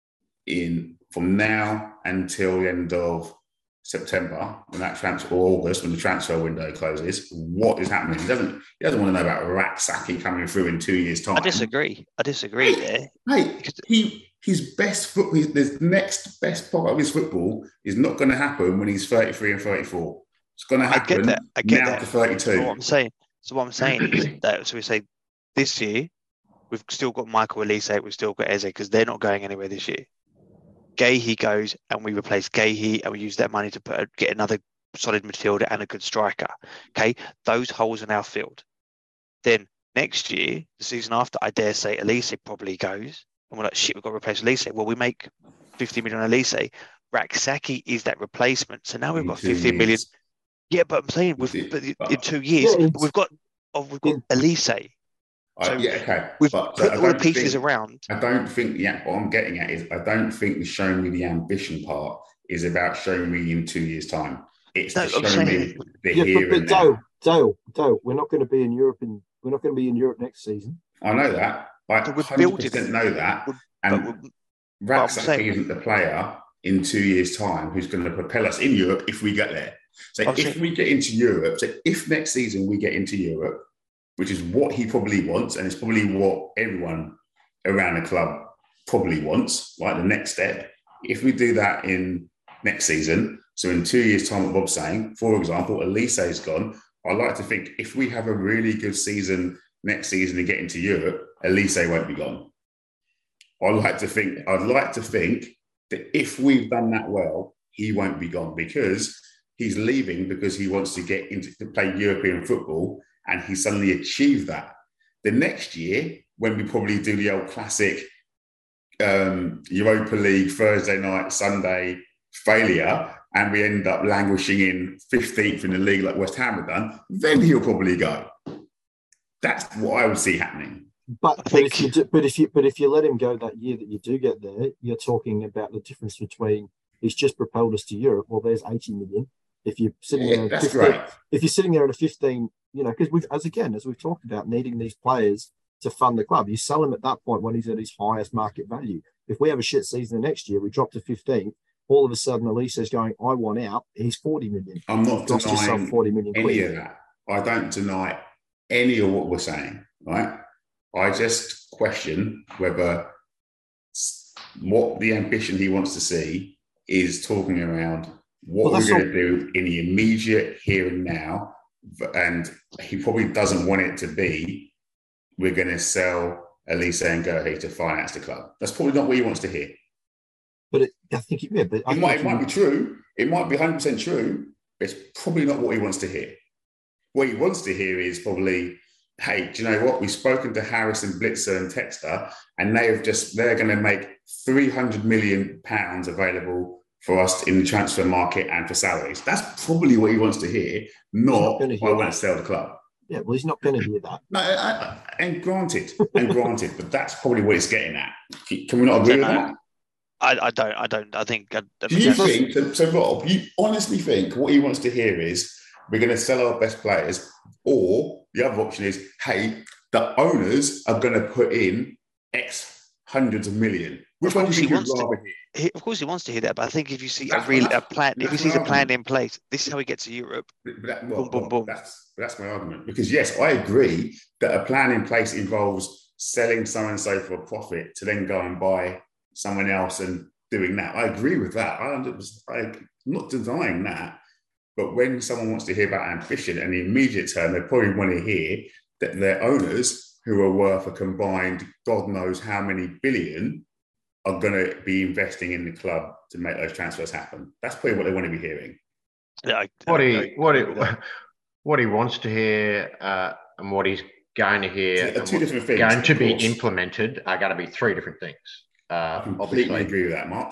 in from now until the end of September, when that transfer, or August, when the transfer window closes. What is happening? He doesn't. He doesn't want to know about Rak-Sakyi coming through in two years' time. I disagree. I disagree hey, there. Hey, he his best foot. His, his next best part of his football is not going to happen when he's thirty-three and thirty-four. It's going to happen. I get that. I get now that. to thirty-two. So what I'm saying. So what I'm saying is that. So we say this year we've still got Michael Elise. We've still got Eze because they're not going anywhere this year. Gahey goes and we replace Gahey and we use that money to put a, get another solid midfielder and a good striker. Okay, those holes are now filled. Then next year, the season after, I dare say Elise probably goes and we're like, shit, we've got to replace Elise. Well, we make fifty million on Elise. Rak-Sakyi is that replacement. So now we've got fifty million. Yeah, but I'm saying with but in two years yeah, we've got oh, we've got Elise. So uh, yeah, okay. We've but, put but all the pieces think, around. I don't think, yeah, what I'm getting at is I don't think the show me the ambition part is about showing me in two years' time. It's no, to show me the yeah, here but, and but Dale, Dale, Dale, we're not going to be in Europe in, we're not going to be in Europe next season. I know that. I so one hundred percent know that. And Rak-Sakyi isn't the player in two years' time who's going to propel us in Europe if we get there. So I'm if saying, we get into Europe, so if next season we get into Europe, which is what he probably wants, and it's probably what everyone around the club probably wants, right? The next step. If we do that in next season, so in two years' time, what Bob's saying, for example, Elise is gone. I like to think if we have a really good season next season and get into Europe, Elise won't be gone. I like to think. I'd like to think that if we've done that well, he won't be gone because he's leaving because he wants to get into to play European football, and he suddenly achieved that. The next year, when we probably do the old classic um, Europa League Thursday night, Sunday failure, and we end up languishing in fifteenth in the league like West Ham have done, then he'll probably go. That's what I would see happening. But, but if you do, but if you but if you let him go that year that you do get there, you're talking about the difference between he's just propelled us to Europe. Well, there's eighty million. If you're sitting Yeah, there, at that's fifteen, great. if you're sitting there at a fifteen, you know, because we've as again as we've talked about needing these players to fund the club, you sell him at that point when he's at his highest market value. If we have a shit season next year, we drop to fifteen. All of a sudden, Elise's going, I want out. He's forty million. I'm not Cost yourself denying forty million any quid. of that. I don't deny any of what we're saying, right? I just question whether what the ambition he wants to see is talking around what Well, we're that's going not- to do in the immediate here and now. And he probably doesn't want it to be, we're going to sell Elise and Gohe to finance the club. That's probably not what he wants to hear. But it, I think it, yeah, but I It might, think it might be true. It might be one hundred percent true. But it's probably not what he wants to hear. What he wants to hear is probably, hey, do you know what? We've spoken to Harrison, Blitzer and Texter, and they have just, they're going to make three hundred million pounds available for us in the transfer market and for salaries. That's probably what he wants to hear, not, not gonna hear I want that. to sell the club. Yeah, well, he's not going to hear that. No, I, I, and granted, and granted, but that's probably what it's getting at. Can we not agree with that? I, I don't. I don't. I think. I, I Do mean, you that's- think, so, so Rob, you honestly think what he wants to hear is we're going to sell our best players, or the other option is, hey, the owners are going to put in X hundreds of million. Which Of one do course you he think you'd wants to. rather hear? He, of course, he wants to hear that, but I think if you see That's- a real a that's- plan, if he that's sees my a plan argument. in place, this is how he gets to Europe. But that, well, Boom, boom, well, boom. That's, that's my argument. Because yes, I agree that a plan in place involves selling so and so for a profit to then go and buy someone else and doing that. I agree with that. I, I'm not denying that. But when someone wants to hear about ambition in the immediate term, they probably want to hear that their owners, who are worth a combined God knows how many billion, are going to be investing in the club to make those transfers happen. That's probably what they want to be hearing. Yeah, I, What I he agree what with he that. what he wants to hear and uh, and what he's going to hear Two and two what's different things, going to of be course. implemented are going to be three different things. I Uh, completely obviously, agree with that, Mark.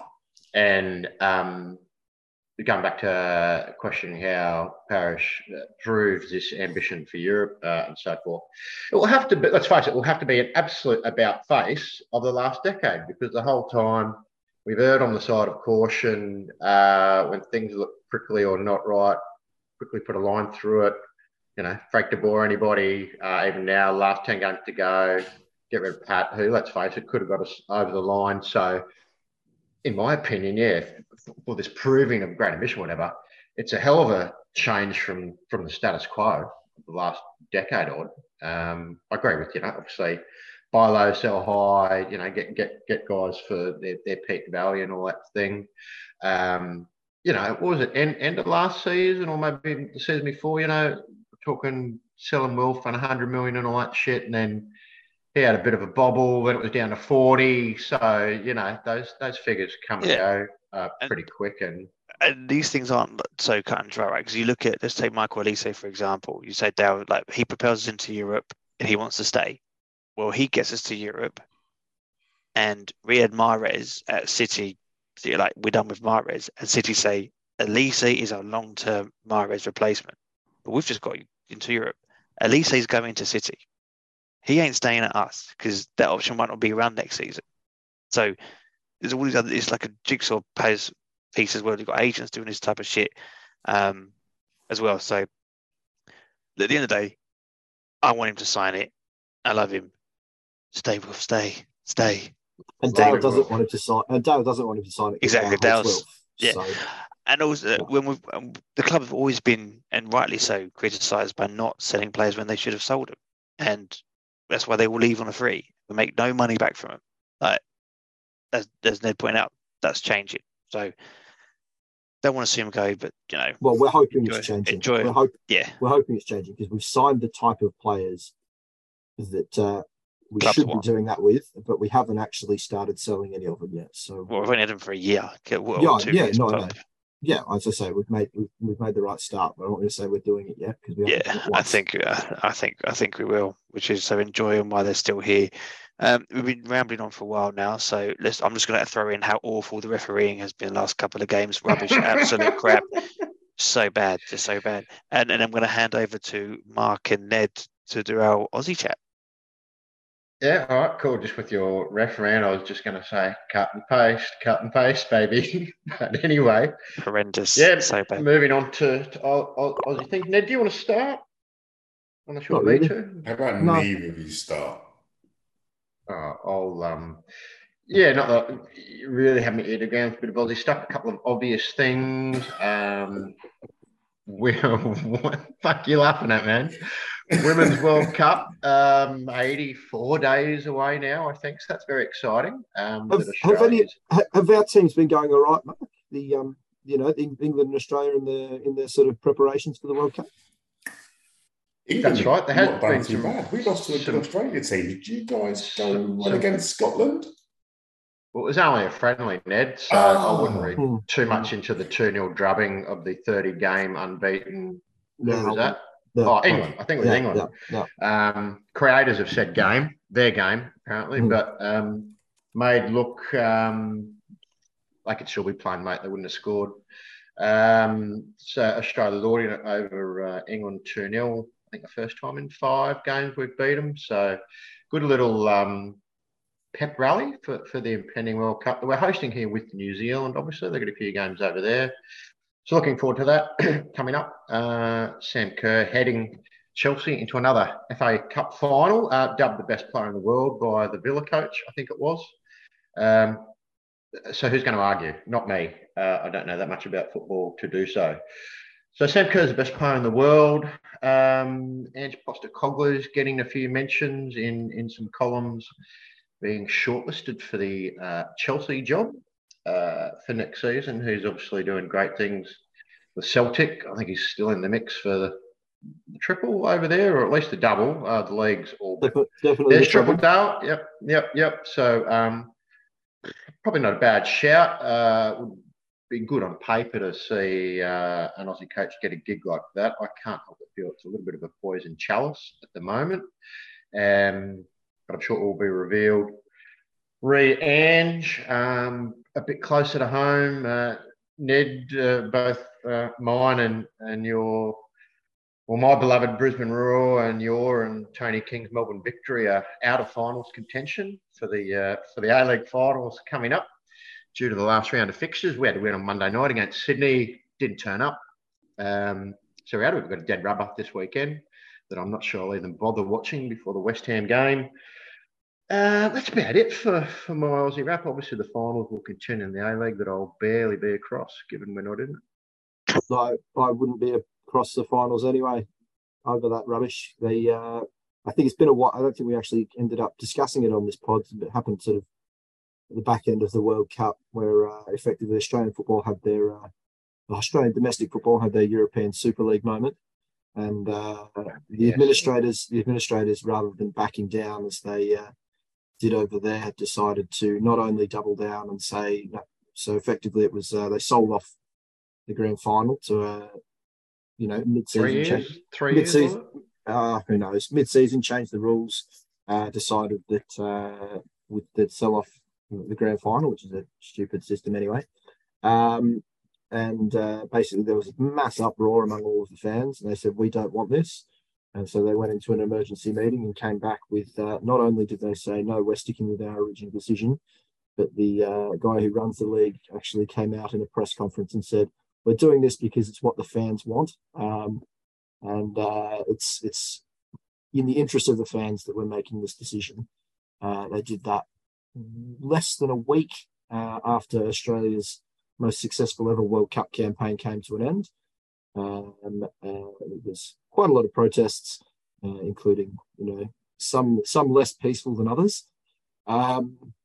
and um, going back to questioning how Parish uh, proves this ambition for Europe uh, and so forth, it will have to be, let's face it, it will have to be an absolute about face of the last decade, because the whole time we've erred on the side of caution uh, when things look prickly or not right, quickly put a line through it, you know, Frank de Boer, anybody, uh, even now, last ten games to go, get rid of Pat, who, let's face it, could have got us over the line. So, in my opinion, yeah, for this proving of great ambition, whatever, it's a hell of a change from from the status quo of the last decade odd. Um, I agree with you. Know, obviously, buy low, sell high. You know, get get get guys for their, their peak value and all that thing. Um, you know, what was it? End end of last season, or maybe the season before? You know, talking selling Wilf and a hundred million and all that shit, and then he had a bit of a bobble. Then it was down to forty. So you know, those those figures come and Yeah. go uh, And- pretty quick. And And these things aren't so cut and dry, right? Because you look at, let's take Michael Elise, for example. You say, Dale, like, he propels us into Europe and he wants to stay. Well, he gets us to Europe, and Riyad Mahrez at City, so you're like, we're done with Mahrez. And City say, Elise is our long-term Mahrez replacement. But we've just got into Europe. Elise is going to City. He ain't staying at us because that option might not be around next season. So there's all these other, it's like a jigsaw piece piece as well. You've got agents doing this type of shit um, as well. So at the end of the day, I want him to sign it. I love him. Stay, Wilf, stay, stay. And Stay Dale with doesn't Wilf. want him to sign. And Dale doesn't want him to sign it. 'cause Exactly, Dale hates Dale's- Wilf. yeah. So, And also, uh, when we've um, the club have always been, and rightly so, criticised by not selling players when they should have sold them, and that's why they will leave on a free. We make no money back from them. Like, as, as Ned pointed out, that's changing. So don't want to see him go, but you know, well, we're hoping Enjoy- it's changing. enjoy- We're, hope, yeah, we're hoping it's changing because we've signed the type of players that uh, we Clubs should be want. doing that with, but we haven't actually started selling any of them yet. So Well, we've only had them for a year. Okay, well, yeah, two yeah, years, no, but- no. Yeah, as I say, we've made we've, we've made the right start, but I don't want to say we're doing it yet because we haven't done Yeah, it I once. think uh, I think I think we will, which is so enjoy them while they're still here. Um, we've been rambling on for a while now, so let's. I'm just going to throw in how awful the refereeing has been the last couple of games. Rubbish, absolute crap, so bad, just so bad. And and I'm going to hand over to Mark and Ned to do our Aussie chat. Yeah, all right, cool. Just with your referee, I was just going to say cut and paste, cut and paste, baby. But anyway, Horrendous, yeah, so bad. moving on to, to Au- Au- Aussie things. Ned, do you want to start? Unless you Not want me really. to. How about No. neither of you start? Uh, I'll um, yeah, not that you really have me ear to ground, bit of Aussie stuff. A couple of obvious things. Um, we what the fuck you laughing at, man? Women's World Cup, um, eighty-four days away now, I think. So that's very exciting. Um, Have, that have any Australia's ha- have our teams been going all right, Mark? The um, you know, the England and Australia in the in their sort of preparations for the World Cup. England That's right, there have has not done been too some- bad. We lost to a some- good Australia team. Did you guys go some- well some- against Scotland? Well, it was only a friendly, Ned, so Oh. I wouldn't read Hmm. too much into the two nil drubbing of the thirty-game unbeaten. Who No, was that? no, Oh, England. I think it was yeah, England. Yeah, yeah. Um, creators have said game, their game, apparently, Hmm. but um, made look um, like it should be playing, mate. They wouldn't have scored. Um, so Australia lording it over uh, England two nil. I think the first time in five games we've beat them. So good little um, pep rally for, for the impending World Cup. We're hosting here with New Zealand, obviously. They've got a few games over there. So looking forward to that coming up. Uh, Sam Kerr heading Chelsea into another F A Cup final, uh, dubbed the best player in the world by the Villa coach, I think it was. Um, so who's going to argue? Not me. Uh, I don't know that much about football to do so. So Sam Kerr's the best player in the world. Um, Ange Postecoglou's getting a few mentions in, in some columns, being shortlisted for the uh, Chelsea job uh, for next season, who's obviously doing great things with Celtic. I think he's still in the mix for the, the triple over there, or at least the double. Uh, the league's all Definitely, definitely there's the triple trouble. down. Yep, yep, yep. So um, probably not a bad shout. Uh, would be good on paper to see uh, an Aussie coach get a gig like that. I can't help but feel it's a little bit of a poison chalice at the moment, um, but I'm sure it will be revealed. Re Ange, um, a bit closer to home. Uh, Ned, uh, both uh, mine and and your, well, my beloved Brisbane Roar and your and Tony King's Melbourne Victory are out of finals contention for the uh, for the A League finals coming up due to the last round of fixtures. We had to win on Monday night against Sydney, didn't turn up. Um, so we had we've got a dead rubber this weekend that I'm not sure I'll even bother watching before the West Ham game. Uh, that's about it for, for my Aussie wrap. Obviously, the finals will continue in the A League, but I'll barely be across, given we're not in it. So I wouldn't be across the finals anyway over that rubbish. They, uh, I think it's been a while. I don't think we actually ended up discussing it on this pod. It happened sort of at the back end of the World Cup, where uh, effectively Australian football had their uh, Australian domestic football had their European Super League moment, and uh, the Yes. administrators, the administrators, rather than backing down as they uh, did over there, had decided to not only double down and say no. So effectively, it was uh, they sold off the grand final to a you know mid-season Three years? change. Three years? Mid-season. was it? Uh, who knows? Mid-season, changed the rules. Uh, decided that uh, with the sell off the grand final, which is a stupid system anyway. Um, and uh, basically, there was a mass uproar among all of the fans, and they said, "We don't want this." And so they went into an emergency meeting and came back with uh, not only did they say, "No, we're sticking with our original decision," but the uh, guy who runs the league actually came out in a press conference and said, "We're doing this because it's what the fans want, um, and uh, it's it's in the interest of the fans that we're making this decision." Uh, they did that less than a week uh, after Australia's most successful ever World Cup campaign came to an end. Um, uh, there was quite a lot of protests, uh, including you know some some less peaceful than others. Um,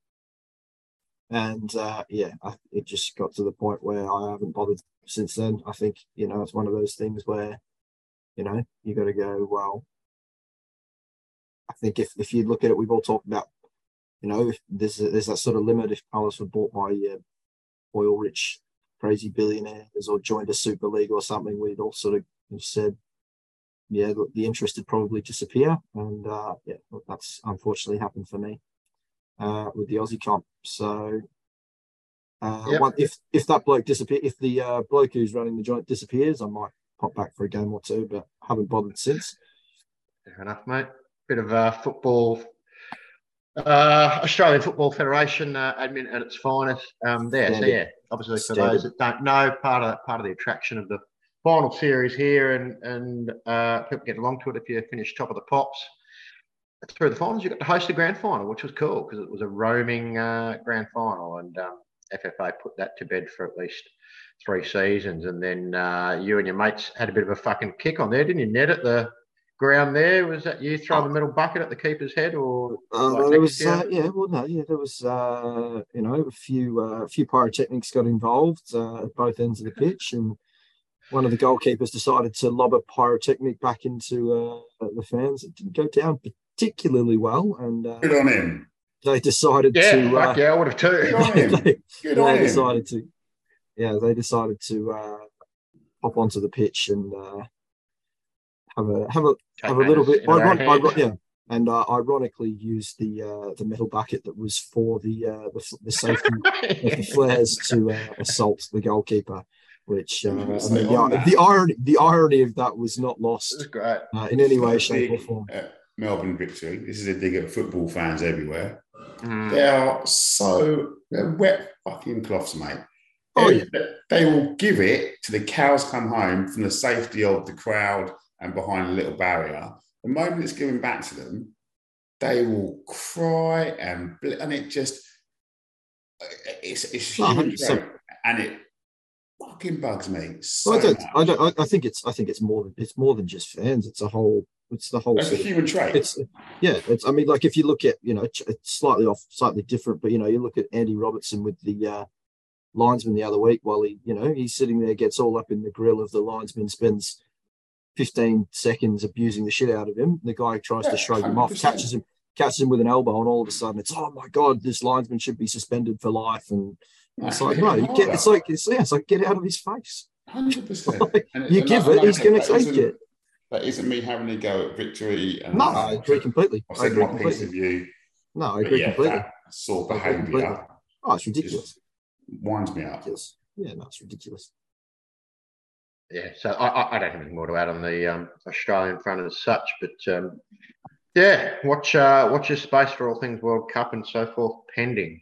And uh, yeah, I, it just got to the point where I haven't bothered since then. I think, you know, it's one of those things where, you know, you got to go, well, I think if, if you look at it, we've all talked about, you know, if there's there's that sort of limit if Palace were bought by uh, oil-rich, crazy billionaires or joined a super league or something, we'd all sort of have said, yeah, look, the interest would probably disappear. And uh, yeah, look, that's unfortunately happened for me uh, with the Aussie comp. So uh, Yep. one, if if that bloke disappear, if the uh, bloke who's running the joint disappears, I might pop back for a game or two, but haven't bothered since. Fair enough, mate. Bit of uh, football. Uh, Australian Football Federation uh, admin at its finest um, there. So Standard. yeah, obviously for Standard. those that don't know, part of part of the attraction of the final series here, and and uh, people get along to it if you finish top of the pops. Through the finals, you got to host the grand final, which was cool because it was a roaming uh, grand final, and um, F F A put that to bed for at least three seasons. And then uh, you and your mates had a bit of a fucking kick on there, didn't you, Ned, at the ground there? Was that you throwing the middle bucket at the keeper's head, or Uh, like there next was, uh, yeah, well, no, yeah, there was, uh, you know, a few, uh, a few pyrotechnics got involved uh, at both ends of the pitch, and one of the goalkeepers decided to lob a pyrotechnic back into uh, the fans. It didn't go down particularly well, and uh, Good on him. they decided yeah, to, fuck uh, yeah, I would have Good too. on him. they, Good on they him. decided to, yeah, they decided to uh, hop onto the pitch and uh, have a have a Take have a little matters bit, into their iron, hands. iron, yeah, and uh, ironically used the uh, the metal bucket that was for the uh, the, the safety of the flares to uh, assault the goalkeeper. Which uh, I was gonna I say, mean, the, on that- the irony the irony of that was not It was lost great. uh, in any way, Big, shape, or form. uh, Melbourne victory. This is a dig at football fans everywhere. Mm. They are so they're wet fucking cloths, mate. Oh, they, they will give it to the cows come home from the safety of the crowd and behind a little barrier. The moment it's given back to them, they will cry and bl- and it just it's it's Oh, one human hundred percent. trait, and it fucking bugs me so Well, I don't, much. I don't. I, I think it's. I think it's more than. It's more than just fans. It's a whole. It's the whole. That's a sort of- human trait. It's yeah. It's. I mean, like if you look at, you know, it's slightly off, slightly different, but you know, you look at Andy Robertson with the uh, linesman the other week, while he, you know, he's sitting there, gets all up in the grill of the linesman, spends fifteen seconds abusing the shit out of him. The guy tries Yeah, to shrug him one hundred off, percent. catches him, catches him with an elbow, and all of a sudden it's, oh my god, this linesman should be suspended for life. And it's like, no, you get, it's like, it's, yeah, it's like, get out of his face. Hundred percent. You give it, he's going to take it. That isn't me having a go at victory. And No, I agree completely. I've I said agree my piece completely. of view. No, I But agree yeah, completely. that sort I of agree completely. behaviour Oh, it's ridiculous. just winds me up. Ridiculous. Yeah, no, it's ridiculous. Yeah, so I, I, I don't have anything more to add on the um, Australian front as such, but um, yeah, watch uh, watch your space for all things World Cup and so forth pending.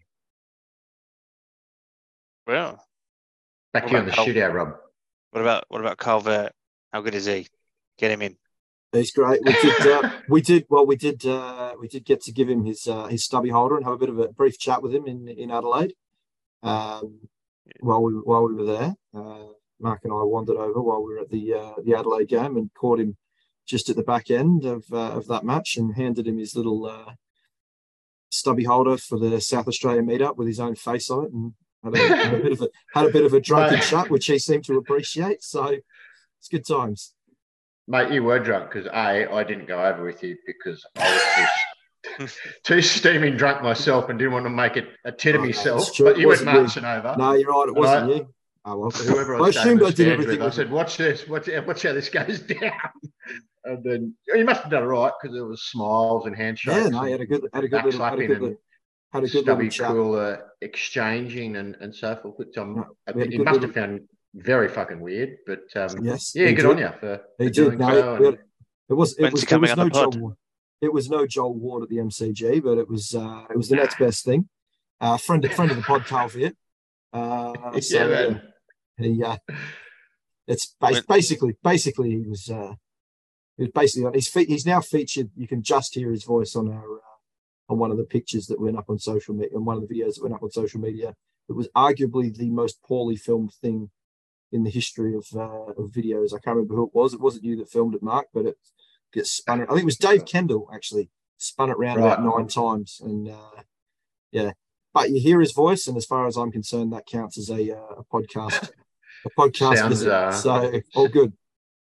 Well, Back What to you on the about Col- shootout, Rob. what about what about Calvert? How good is he? Get him in. He's great. We did. Uh, we did. Well, we did. Uh, we did get to give him his uh, his stubby holder and have a bit of a brief chat with him in in Adelaide. Um, while we while we were there, uh, Mark and I wandered over while we were at the uh, the Adelaide game and caught him just at the back end of uh, of that match and handed him his little uh, stubby holder for the South Australia meetup with his own face on it, and had a, had a bit of a had a bit of a drunken Mate. chat, which he seemed to appreciate. So it's good times. Mate, you were drunk because A, I didn't go over with you because I was too, too steaming drunk myself and didn't want to make it a tit of Oh, no, myself. it's true. But It you went wasn't you. marching over. No, you're right. It And wasn't I- you. Oh well. Whoever I, I was assumed I did stands everything. with, I with said, "Watch this. Watch, watch how this goes down." And then you must have done it right because there was smiles and handshakes. Yeah, no, he had a good, had a good little, had a backslapping good, and little, had a good stubby, little chat. cool uh, exchanging and, and so forth, which I'm, No, I we had a you good must little- have found very fucking weird. But um, Yes, yeah, he good did. on you for, He for did. doing No, so. we had- and- It was, it When's was, he there coming was on no the Joel pod? Ward. It was no Joel Ward at the M C G, but it was, uh, it was the next best thing. Uh, friend, friend of the pod, Carl Viet. Uh, so, yeah, yeah, man. he, uh, it's bas- basically, basically he was, uh, he was basically on his feet. He's now featured. You can just hear his voice on our, uh, on one of the pictures that went up on social media, and one of the videos that went up on social media. It was arguably the most poorly filmed thing in the history of uh, of videos. I can't remember who it was. It wasn't you that filmed it, Mark, but it gets spun. I think it was Dave Kendall actually spun it round about Right. nine times, and uh, yeah. But you hear his voice, and as far as I'm concerned, that counts as a, uh, a podcast. A podcast Sounds, visit. uh, So all good.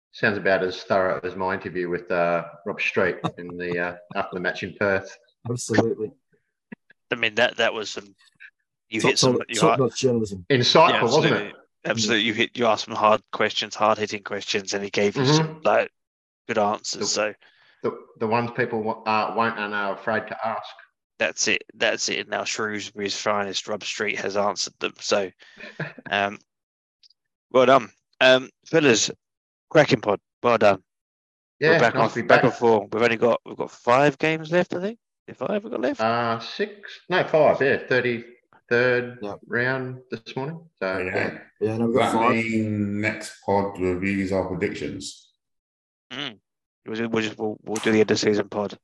sounds about as thorough as my interview with uh, Rob Street in the uh, after the match in Perth. Absolutely. I mean, that that was some. You top, hit some. top, You top hard, notch journalism. Insightful, yeah, wasn't absolutely, it? absolutely. You hit. You asked some hard questions, hard hitting questions, and he gave you Mhm. some like good answers. The- so The, the ones people uh, won't and are afraid to ask. that's it. That's it. Now Shrewsbury's finest, Rob Street, has answered them. So, um, well done, um, fellas. Cracking pod. Well done. Yeah, We're back nice on to be back back. on four. We've only got we've got five games left. I think. If five we got left. Uh, six, no, five, yeah, thirty-third Yep. round this morning. So, Yeah. yeah. Yeah, no, we've Does got that five. mean next pod reviews our predictions? Mm. We'll, just, we'll, just, we'll, we'll do the end of season pod.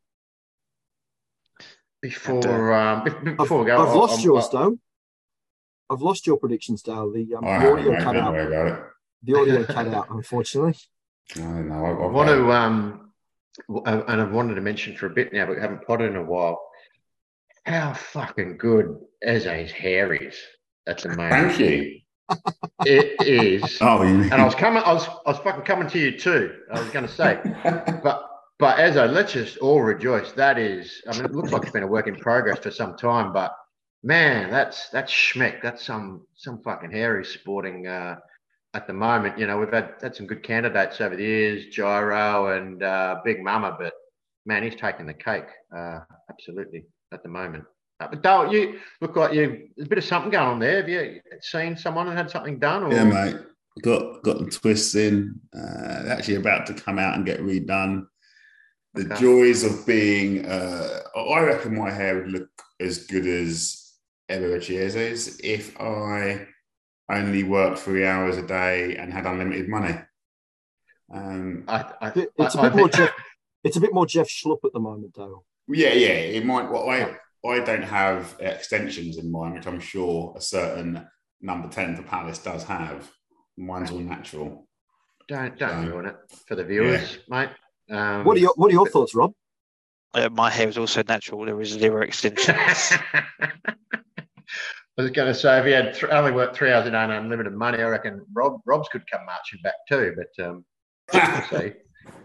Before, um, be- before we I've, go, I've I'll- lost I'll- yours, I'll- Dale. I've lost your predictions, Dale. The, um, I the haven't, audio mate. cut Don't out. worry about it. The audio cut out, unfortunately. No, no. I, I want to, um, w- and I've wanted to mention for a bit now, but we haven't potted in a while, how fucking good Eze's hair is at the moment. Thank you. It is. Oh, you mean? And I was coming, I was, I was fucking coming to you too. I was going to say, but, but Eze, let's just all rejoice. That is, I mean, it looks like it's been a work in progress for some time, but man, that's that's schmeck. That's some some fucking hair he's sporting uh, at the moment. You know, we've had had some good candidates over the years, Gyro and uh, Big Mama, but man, he's taking the cake. Uh, absolutely at the moment. Uh, but Dale, you look like you there's a bit of something going on there. Have you seen someone and had something done? Or? Yeah, mate. Got got the twists in. Uh, actually about to come out and get redone. The Okay. joys of being, uh, I reckon my hair would look as good as Ever Chiezo's if I only worked three hours a day and had unlimited money. Um, I, I, It- It's a I- bit I more think- Jeff. It's a bit more Jeff Schlupp at the moment, Dale. yeah, yeah, it might. Well, I I don't have extensions in mine, which I'm sure a certain number ten for Palace does have. Mine's all natural. Don't don't Um, ruin it for the viewers, mate. Um, What are your What are your thoughts, Rob? Uh, my hair is also natural. There is zero extensions. I was going to say, if he had th- only worked three hours a day and unlimited money, I reckon Rob Rob's could come marching back too. But um, we'll see.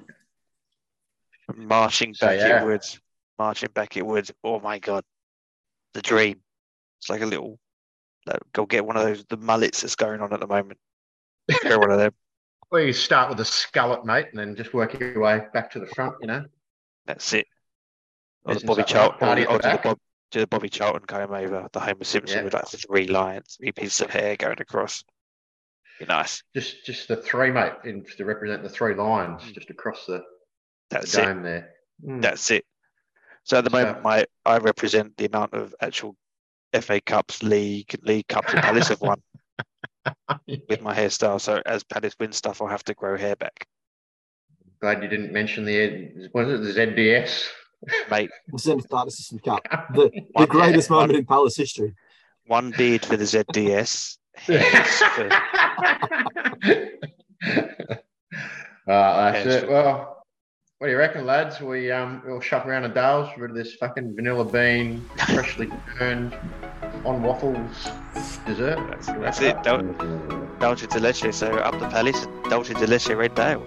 Marching So, back yeah. it would. Marching back it would. Oh my god, the dream. It's like a little. Like, go get one of those the mullets that's going on at the moment. Go one of them. Well, you start with a skullet, mate, and then just work your way back to the front. You know, That's it. Or the Business Bobby up Charlton. front, party Or, at or the to, the back. Bob, to the Bobby Charlton comb over the Homer Simpson Yeah. with like three lines, three pieces of hair going across. Be nice. just just the three, mate, in, to represent the three lines just across the, the That's it. dome there. Mm. That's it. So at the So- moment, my I represent the amount of actual F A Cups, League, League Cups that Palace have won with my hairstyle. So as Palace win stuff, I'll have to grow hair back, Glad you didn't mention the what is it, the Z D S. mate. The Zenith Data System Cup, the, the One- greatest one- moment in Palace history. One beard for the Z D S. hairs for- Uh, that's Yes. it. Well, what do you reckon, lads? We um we'll shop around a Dales, rid of this fucking vanilla bean, freshly turned on waffles dessert. That's, that's it. Dol- Dolce de leche. So up the Palace, Dolce de leche red Dales.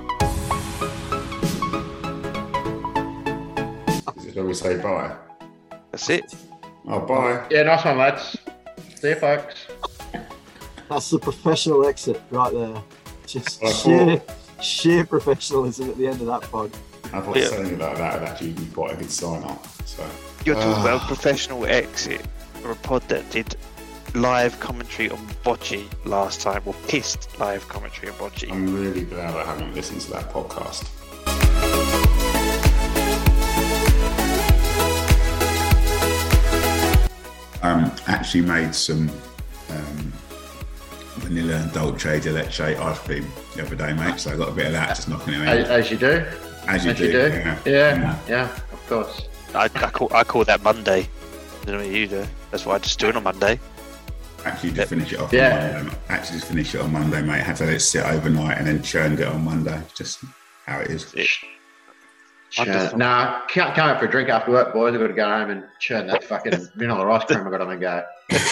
Is it always say bye? That's it. Oh, bye. Yeah, nice one, lads. See you, folks. That's the professional exit right there. Just I sheer, sheer professionalism at the end of that pod. I thought Yeah. saying it like that would actually be quite a good sign off. So You're talking Ah. about professional exit for a pod that did live commentary on Bocce last time, or pissed live commentary on Bocce. I'm really glad I haven't listened to that podcast. Um, actually made some um, vanilla and dolce de leche ice cream the other day, mate. So I got a bit of that just knocking it As, out. as you do. As you As do. you do. Yeah. Yeah, yeah, of course. I, I call I call that Monday. I don't know what you do. That's why I just do it on Monday. Actually, just finish it off Yeah. on Monday. Actually, just finish it on Monday, mate. Had to let it sit overnight and then churned it on Monday. Just how it is. It, Churn, nah, can't come out for a drink after work, boys. I've got to go home and churn that fucking vanilla ice cream I got on the go.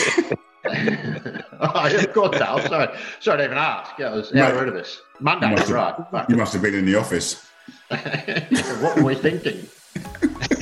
Oh, yeah, of course, Dale. Sorry, sorry to even ask. Yeah, it was out rid of us. Monday, You must have- right? Fuck. You must have been in the office. What were we thinking?